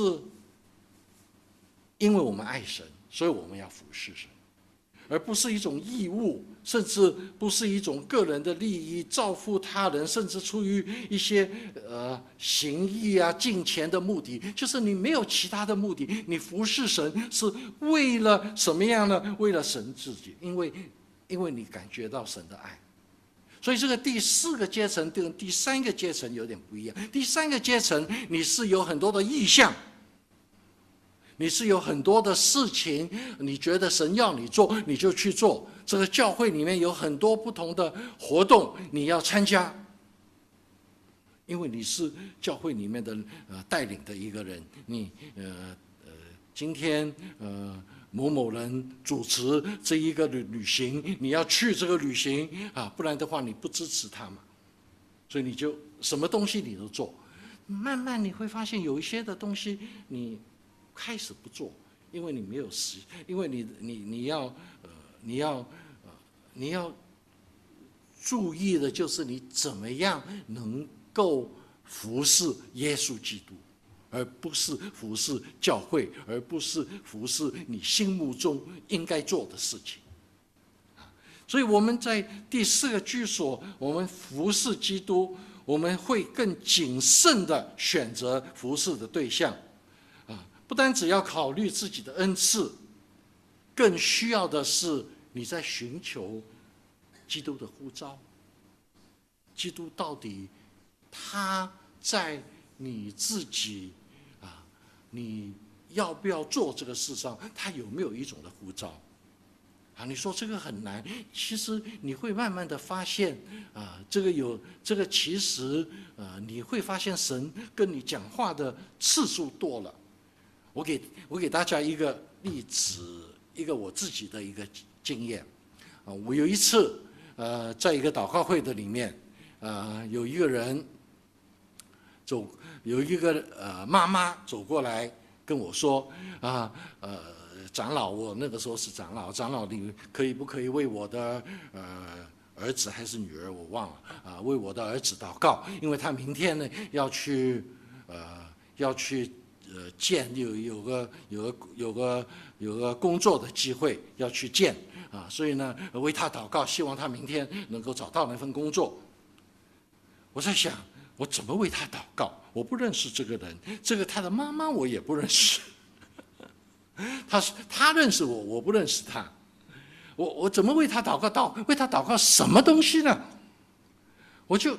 因为我们爱神，所以我们要服侍神，而不是一种义务，甚至不是一种个人的利益，造福他人，甚至出于一些呃行义啊、敬虔的目的，就是你没有其他的目的，你服侍神是为了什么样呢？为了神自己，因为因为你感觉到神的爱。所以这个第四个阶层跟第三个阶层有点不一样。第三个阶层你是有很多的意向，你是有很多的事情，你觉得神要你做，你就去做。这个教会里面有很多不同的活动，你要参加，因为你是教会里面的呃带领的一个人。你呃呃今天呃。某某人主持这一个旅旅行，你要去这个旅行啊，不然的话你不支持他嘛，所以你就什么东西你都做。慢慢你会发现有一些的东西你开始不做，因为你没有时，因为你你你要呃你要呃你要注意的就是你怎么样能够服侍耶稣基督。而不是服侍教会，而不是服侍你心目中应该做的事情。所以我们在第四个居所，我们服侍基督，我们会更谨慎的选择服侍的对象。啊，不单只要考虑自己的恩赐，更需要的是你在寻求基督的呼召。基督到底他在你自己你要不要做这个事上，他有没有一种的呼召啊？你说这个很难，其实你会慢慢的发现啊，这个有这个其实呃，你会发现神跟你讲话的次数多了。我给我给大家一个例子，一个我自己的一个经验啊。我有一次呃，在一个祷告会的里面，呃，有一个人走。有一个呃妈妈走过来跟我说啊呃长老，我那个时候是长老，长老你可以不可以为我的呃儿子还是女儿我忘了啊，为我的儿子祷告，因为他明天呢要去呃要去呃见有有个有个有个有个工作的机会要去见啊，所以呢为他祷告，希望他明天能够找到那份工作。我在想，我怎么为他祷告？我不认识这个人，这个他的妈妈我也不认识。他是他认识我，我不认识他。我我怎么为他祷告？祷为他祷告什么东西呢？我就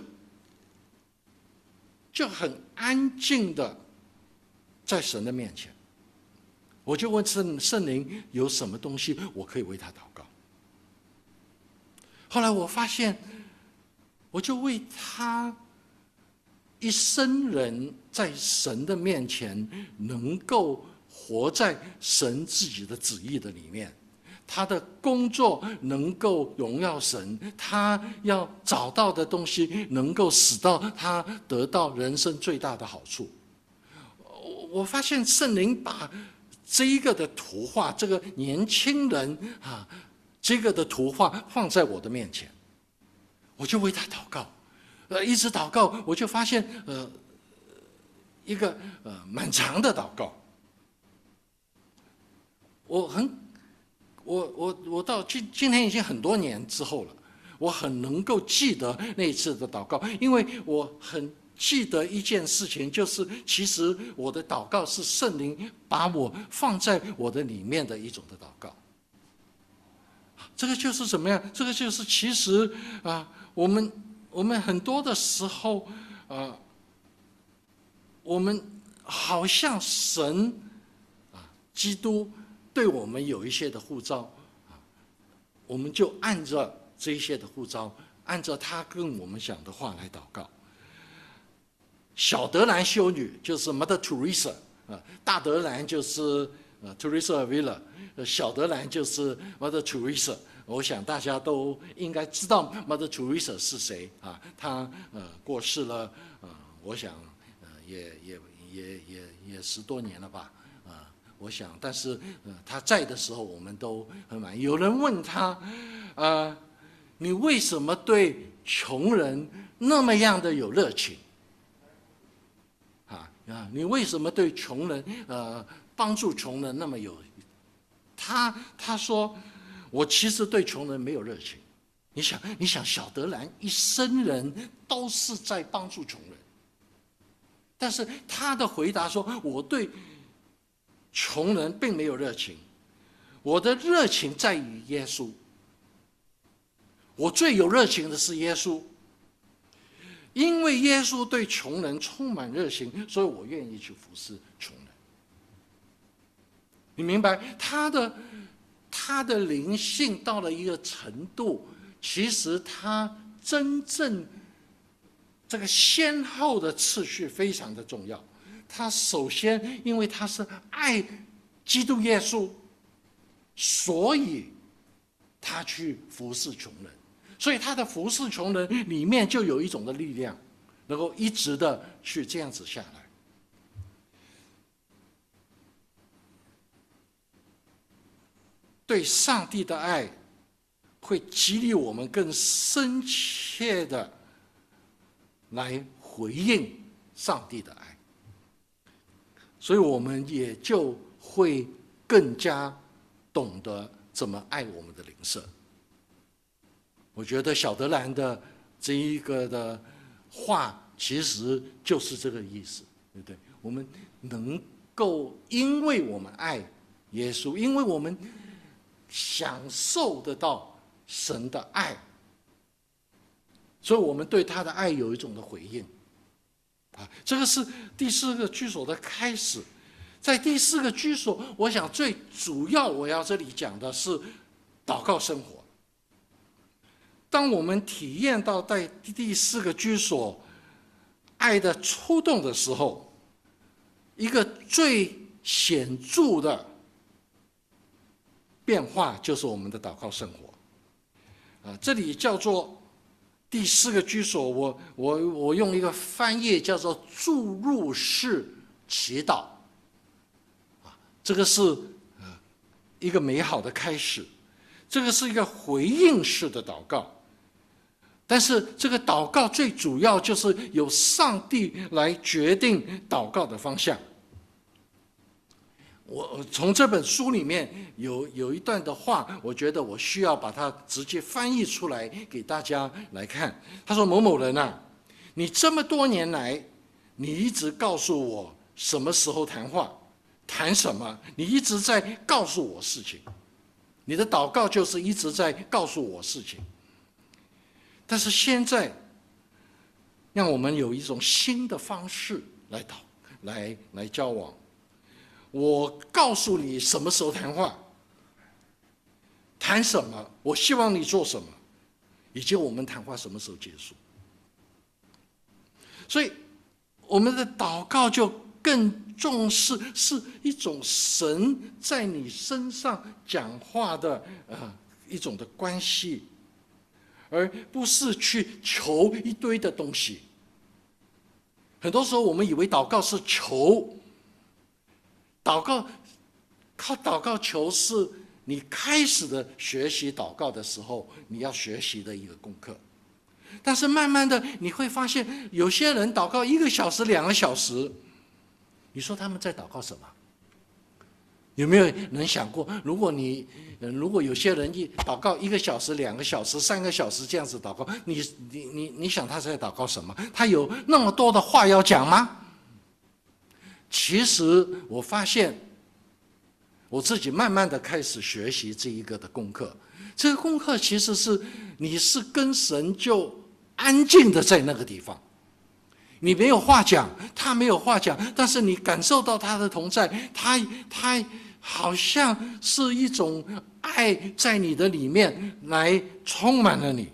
就很安静的在神的面前，我就问圣圣灵有什么东西我可以为他祷告。后来我发现，我就为他一生人在神的面前能够活在神自己的旨意的里面，他的工作能够荣耀神，他要找到的东西能够使到他得到人生最大的好处。 我发现圣灵把这一个的图画，这个年轻人啊，这个的图画放在我的面前，我就为他祷告，呃，一直祷告，我就发现呃一个呃蛮长的祷告。我很，我我我到今今天已经很多年之后了，我很能够记得那一次的祷告，因为我很记得一件事情，就是其实我的祷告是圣灵把我放在我的里面的一种的祷告。这个就是怎么样？这个就是其实啊，我们我们很多的时候啊，我们好像神啊，基督对我们有一些的呼召啊，我们就按着这一些的呼召，按照他跟我们讲的话来祷告。小德兰修女就是 Mother Teresa 啊，大德兰就是呃 Teresa Avila， 小德兰就是 Mother Teresa。我想大家都应该知道 Mother Teresa 是谁啊？她呃过世了，呃，我想呃也也也也也十多年了吧，啊、呃，我想，但是呃她在的时候，我们都很满意。有人问她，呃，你为什么对穷人那么样的有热情？啊啊，你为什么对穷人呃帮助穷人那么有？他他说。我其实对穷人没有热情，你想，你想小德兰一生人都是在帮助穷人，但是他的回答说：“我对穷人并没有热情，我的热情在于耶稣。我最有热情的是耶稣，因为耶稣对穷人充满热情，所以我愿意去服侍穷人。”你明白他的？他的灵性到了一个程度，其实他真正这个先后的次序非常的重要。他首先，因为他是爱基督耶稣，所以他去服侍穷人，所以他的服侍穷人里面就有一种的力量，能够一直的去这样子下来。对上帝的爱会激励我们更深切的来回应上帝的爱，所以我们也就会更加懂得怎么爱我们的邻舍。我觉得小德兰的这一个的话其实就是这个意思，对不对？我们能够因为我们爱耶稣，因为我们享受得到神的爱，所以我们对他的爱有一种的回应啊，这个是第四个居所的开始。在第四个居所，我想最主要我要这里讲的是祷告生活。当我们体验到在第四个居所爱的出动的时候，一个最显著的变化就是我们的祷告生活，啊，这里叫做第四个居所，我我我用一个翻译叫做注入式祈祷，啊，这个是呃一个美好的开始，这个是一个回应式的祷告，但是这个祷告最主要就是由上帝来决定祷告的方向。我从这本书里面有有一段的话，我觉得我需要把它直接翻译出来给大家来看。他说：“某某人啊，你这么多年来，你一直告诉我什么时候谈话，谈什么，你一直在告诉我事情，你的祷告就是一直在告诉我事情。但是现在，让我们有一种新的方式来祷，来来交往。我告诉你什么时候谈话，谈什么，我希望你做什么，以及我们谈话什么时候结束。所以，我们的祷告就更重视是一种神在你身上讲话的呃一种的关系，而不是去求一堆的东西。很多时候，我们以为祷告是求。 祷告靠祷告求是你开始的学习祷告的时候，你要学习的一个功课。但是慢慢的你会发现，有些人祷告一个小时、两个小时，你说他们在祷告什么？有没有人想过，如果你如果有些人一祷告一个小时、两个小时、三个小时这样子祷告，你你你你想他在祷告什么？他有那么多的话要讲吗？其实我发现，我自己慢慢的开始学习这一个的功课。这个功课其实是你是跟神就安静的在那个地方，你没有话讲，他没有话讲，但是你感受到他的同在，他他好像是一种爱在你的里面来充满了你。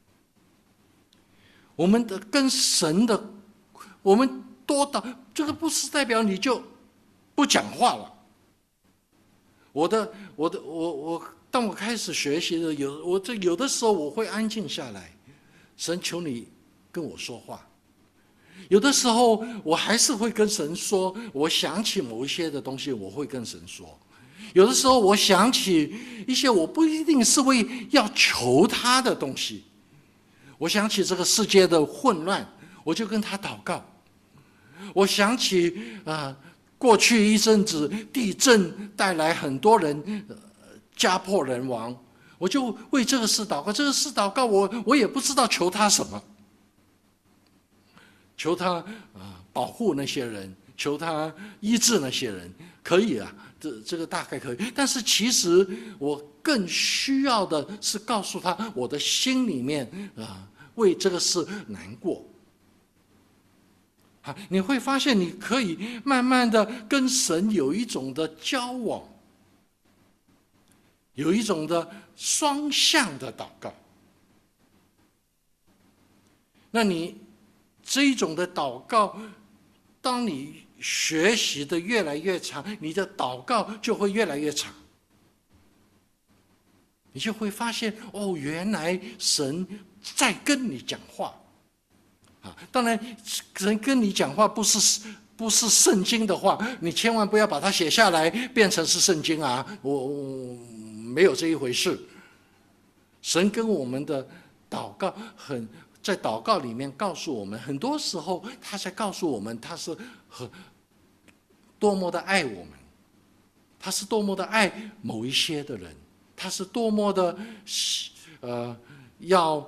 我们的跟神的，我们多祷，这个不是代表你就不讲话了。我的我的我我，当我开始学习的有我这有的时候我会安静下来，神求你跟我说话。有的时候我还是会跟神说，我想起某一些的东西，我会跟神说。有的时候我想起一些我不一定是为要求他的东西，我想起这个世界的混乱，我就跟他祷告。我想起啊、呃，过去一阵子地震带来很多人、呃、家破人亡，我就为这个事祷告。这个事祷告我，我我也不知道求他什么。求他啊、呃、保护那些人，求他医治那些人，可以啊，这这个大概可以。但是其实我更需要的是告诉他，我的心里面啊、呃、为这个事难过。啊，你会发现你可以慢慢的跟神有一种的交往，有一种的双向的祷告。那你这一种的祷告，当你学习的越来越长，你的祷告就会越来越长。你就会发现，哦，原来神在跟你讲话。啊，当然，神跟你讲话不是不是圣经的话，你千万不要把它写下来变成是圣经啊！我, 我没有这一回事。神跟我们的祷告很。在祷告里面告诉我们，很多时候他在告诉我们，他是很多么的爱我们，他是多么的爱某一些的人，他是多么的呃要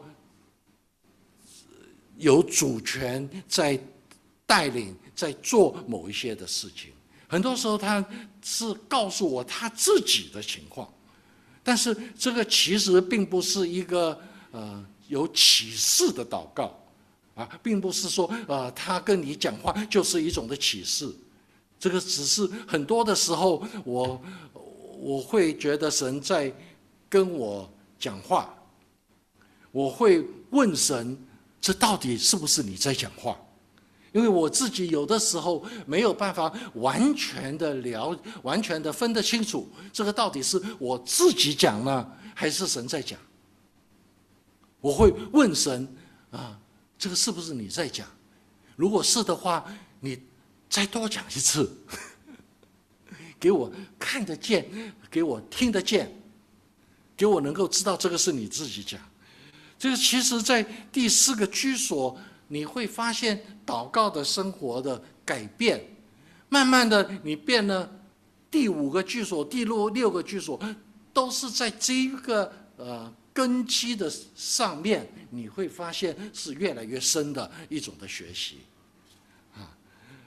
有主权在带领，在做某一些的事情。很多时候他是告诉我他自己的情况，但是这个其实并不是一个呃。有启示的祷告啊，并不是说呃他跟你讲话就是一种的启示，这个只是很多的时候我我会觉得神在跟我讲话，我会问神，这到底是不是你在讲话？因为我自己有的时候没有办法完全的了，完全的分得清楚，这个到底是我自己讲呢，还是神在讲？我会问神啊，这个是不是你在讲？如果是的话，你再多讲一次，给我看得见，给我听得见，给我能够知道这个是你自己讲。这个其实在第四个居所，你会发现祷告的生活的改变，慢慢的你变了。第五个居所、第六六个居所，都是在这一个呃。根基的上面，你会发现是越来越深的一种的学习，啊，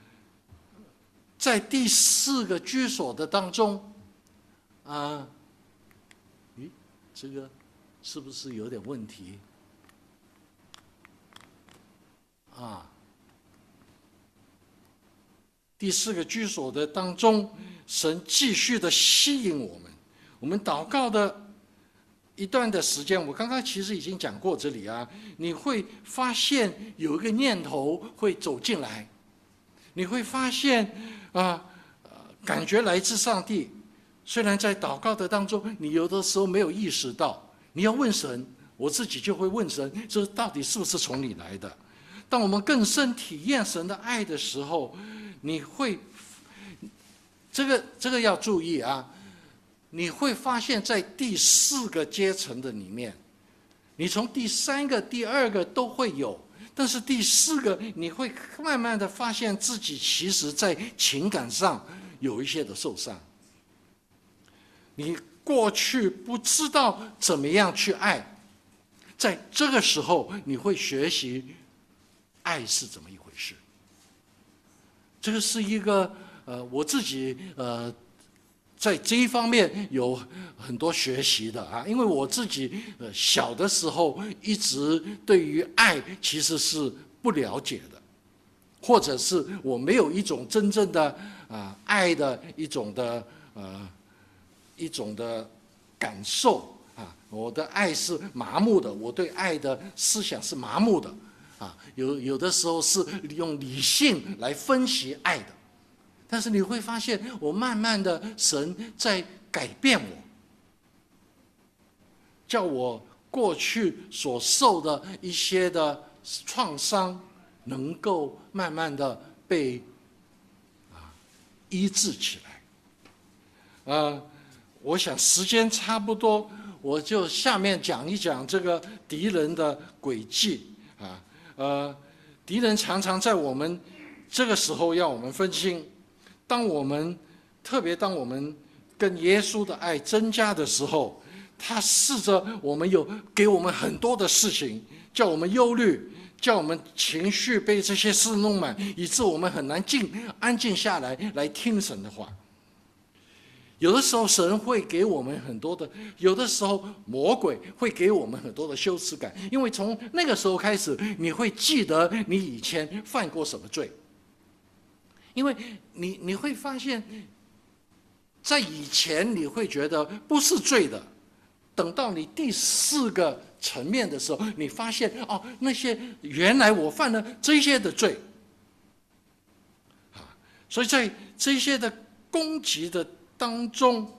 在第四个居所的当中，啊，咦，这个是不是有点问题？啊，第四个居所的当中，神继续的吸引我们，我们祷告的。一段的时间，我刚刚其实已经讲过这里啊，你会发现有一个念头会走进来，你会发现啊、呃，感觉来自上帝。虽然在祷告的当中，你有的时候没有意识到，你要问神，我自己就会问神，这到底是不是从你来的？当我们更深体验神的爱的时候，你会这个这个要注意啊！你会发现在第四个阶层的里面，你从第三个、第二个都会有，但是第四个你会慢慢的发现自己其实在情感上有一些的受伤。你过去不知道怎么样去爱，在这个时候你会学习爱是怎么一回事。这个是一个呃我自己呃在这一方面有很多学习的啊，因为我自己呃小的时候一直对于爱其实是不了解的，或者是我没有一种真正的啊、呃、爱的一种的呃一种的感受啊，我的爱是麻木的，我对爱的思想是麻木的啊，有有的时候是用理性来分析爱的。但是你会发现，我慢慢的，神在改变我，叫我过去所受的一些的创伤，能够慢慢的被啊医治起来。呃，我想时间差不多，我就下面讲一讲这个敌人的诡计啊。呃，敌人常常在我们这个时候要我们分清。当我们特别当我们跟耶稣的爱增加的时候，他试着我们有给我们很多的事情，叫我们忧虑，叫我们情绪被这些事弄满，以致我们很难静安静下来来听神的话。有的时候神会给我们很多的，有的时候魔鬼会给我们很多的羞耻感，因为从那个时候开始，你会记得你以前犯过什么罪。因为你你会发现，在以前你会觉得不是罪的，等到你第四个层面的时候，你发现哦，那些原来我犯了这些的罪，啊，所以在这些的攻击的当中，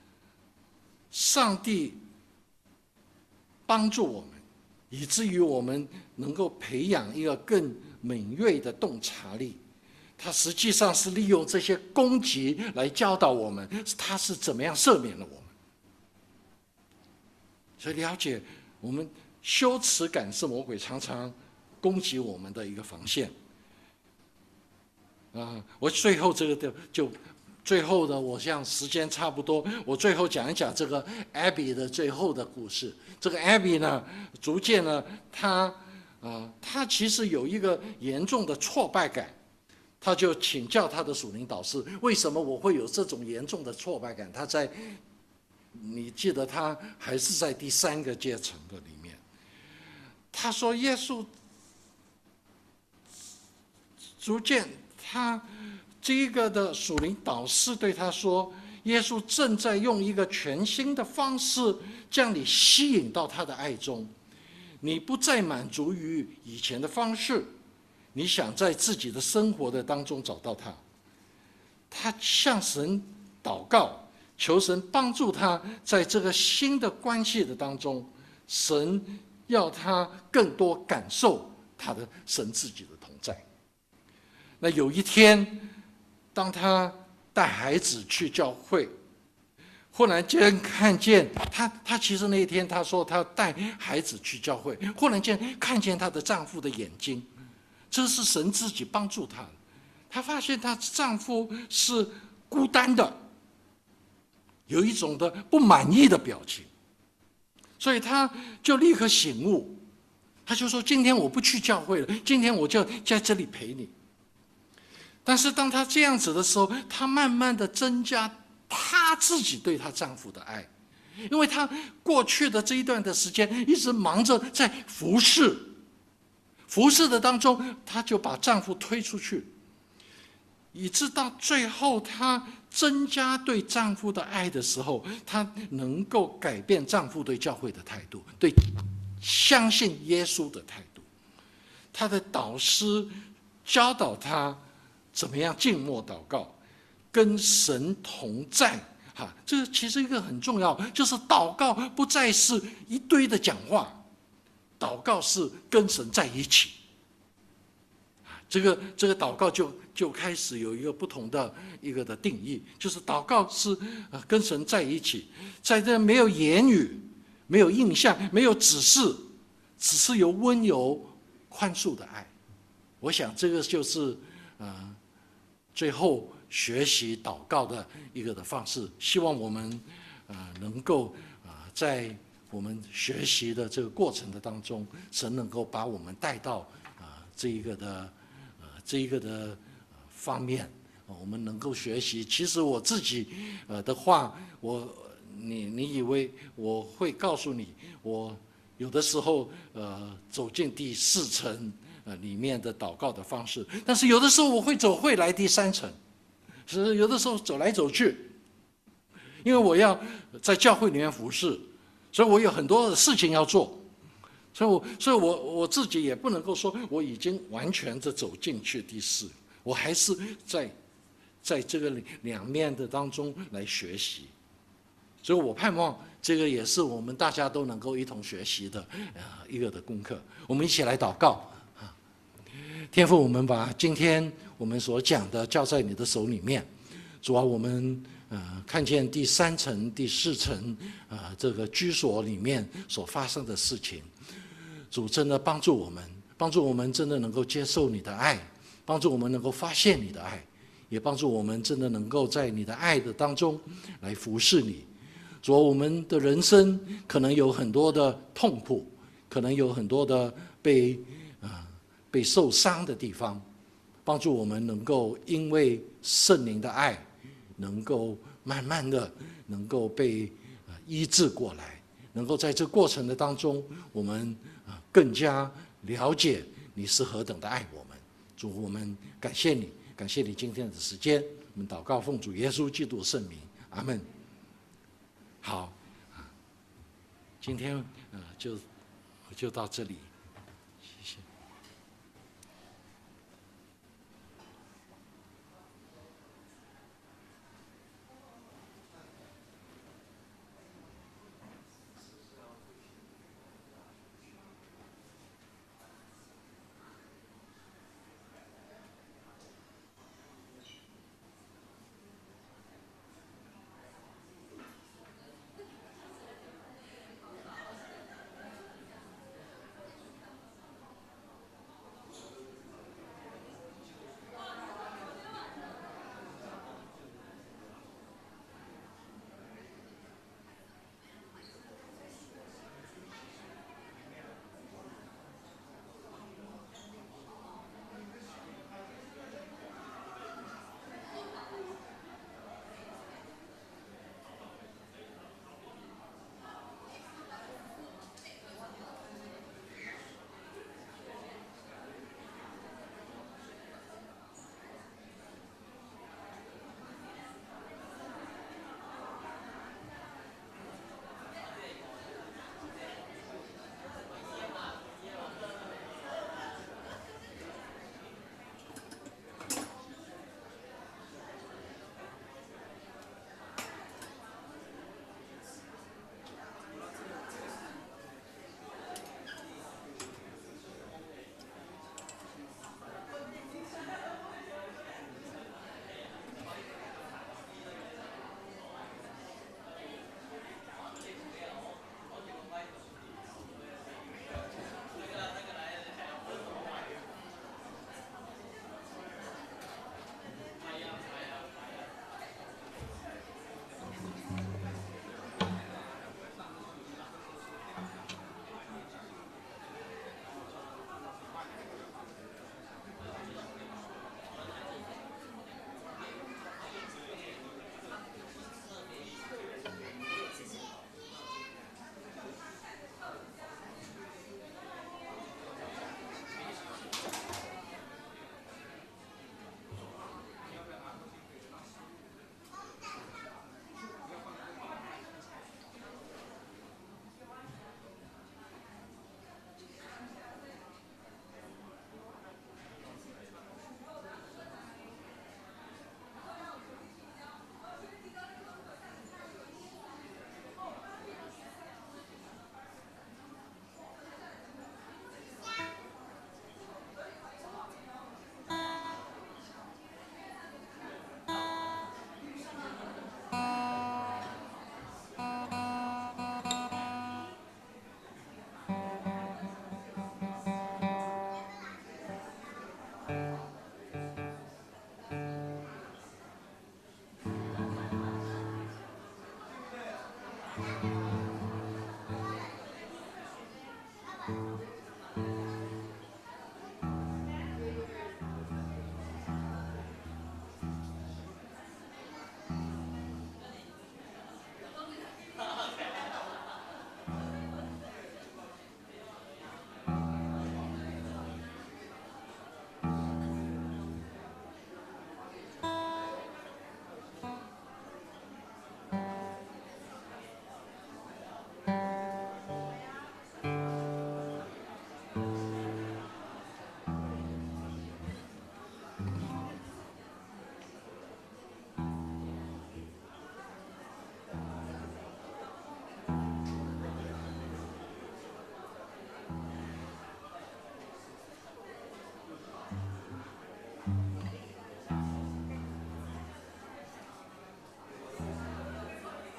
上帝帮助我们，以至于我们能够培养一个更敏锐的洞察力。他实际上是利用这些攻击来教导我们，他是怎么样赦免了我们。所以了解我们羞耻感是魔鬼常常攻击我们的一个防线。啊，我最后这个就就最后的，我想时间差不多，我最后讲一讲这个 Abby 的最后的故事。这个 Abby 呢，逐渐呢，他啊，他其实有一个严重的挫败感。他就请教他的属灵导师，为什么我会有这种严重的挫败感？他在，你记得他还是在第三个阶层的里面。他说，耶稣逐渐他这一个的属灵导师对他说，耶稣正在用一个全新的方式将你吸引到他的爱中，你不再满足于以前的方式。你想在自己的生活的当中找到他，他向神祷告，求神帮助他在这个新的关系的当中，神要他更多感受他的神自己的同在。那有一天，当他带孩子去教会，忽然间看见他，他其实那一天他说他带孩子去教会，忽然间看见她的丈夫的眼睛。这是神自己帮助她的，她发现她丈夫是孤单的，有一种的不满意的表情，所以她就立刻醒悟，她就说：“今天我不去教会了，今天我就在这里陪你。”但是当她这样子的时候，她慢慢的增加她自己对她丈夫的爱，因为她过去的这一段的时间一直忙着在服侍。服侍的当中，她就把丈夫推出去，以致到最后，她增加对丈夫的爱的时候，她能够改变丈夫对教会的态度，对相信耶稣的态度。她的导师教导她怎么样静默祷告，跟神同在。哈，这个其实一个很重要，就是祷告不再是一堆的讲话。祷告是跟神在一起， 这个这个祷告就就开始有一个不同的一个的定义，就是祷告是呃跟神在一起，在这没有言语、没有印象、没有指示，只是有温柔宽恕的爱。我想这个就是呃最后学习祷告的一个的方式。希望我们呃能够啊、呃、在我们学习的这个过程的当中，神能够把我们带到啊、呃、这一个的呃这一个的、呃、方面、呃，我们能够学习。其实我自己呃的话，我你你以为我会告诉你，我有的时候呃走进第四层呃里面的祷告的方式，但是有的时候我会走回来第三层，是有的时候走来走去，因为我要在教会里面服侍。所以我有很多的事情要做，所以我所以我我自己也不能够说我已经完全的走进去第四，我还是在在这个两面的当中来学习。所以我盼望这个也是我们大家都能够一同学习的呃一个的功课。我们一起来祷告啊，天父，我们把今天我们所讲的交在你的手里面，主啊，我们呃，看见第三层、第四层，啊、呃，这个居所里面所发生的事情，主真的帮助我们，帮助我们真的能够接受你的爱，帮助我们能够发现你的爱，也帮助我们真的能够在你的爱的当中来服侍你。主，我们的人生可能有很多的痛苦，可能有很多的被啊、呃、被受伤的地方，帮助我们能够因为圣灵的爱，能够慢慢的能够被医治过来，能够在这过程的当中，我们更加了解你是何等的爱我们。主，我们感谢你，感谢你今天的时间，我们祷告奉主耶稣基督的圣名，阿们。好，今天呃就就到这里。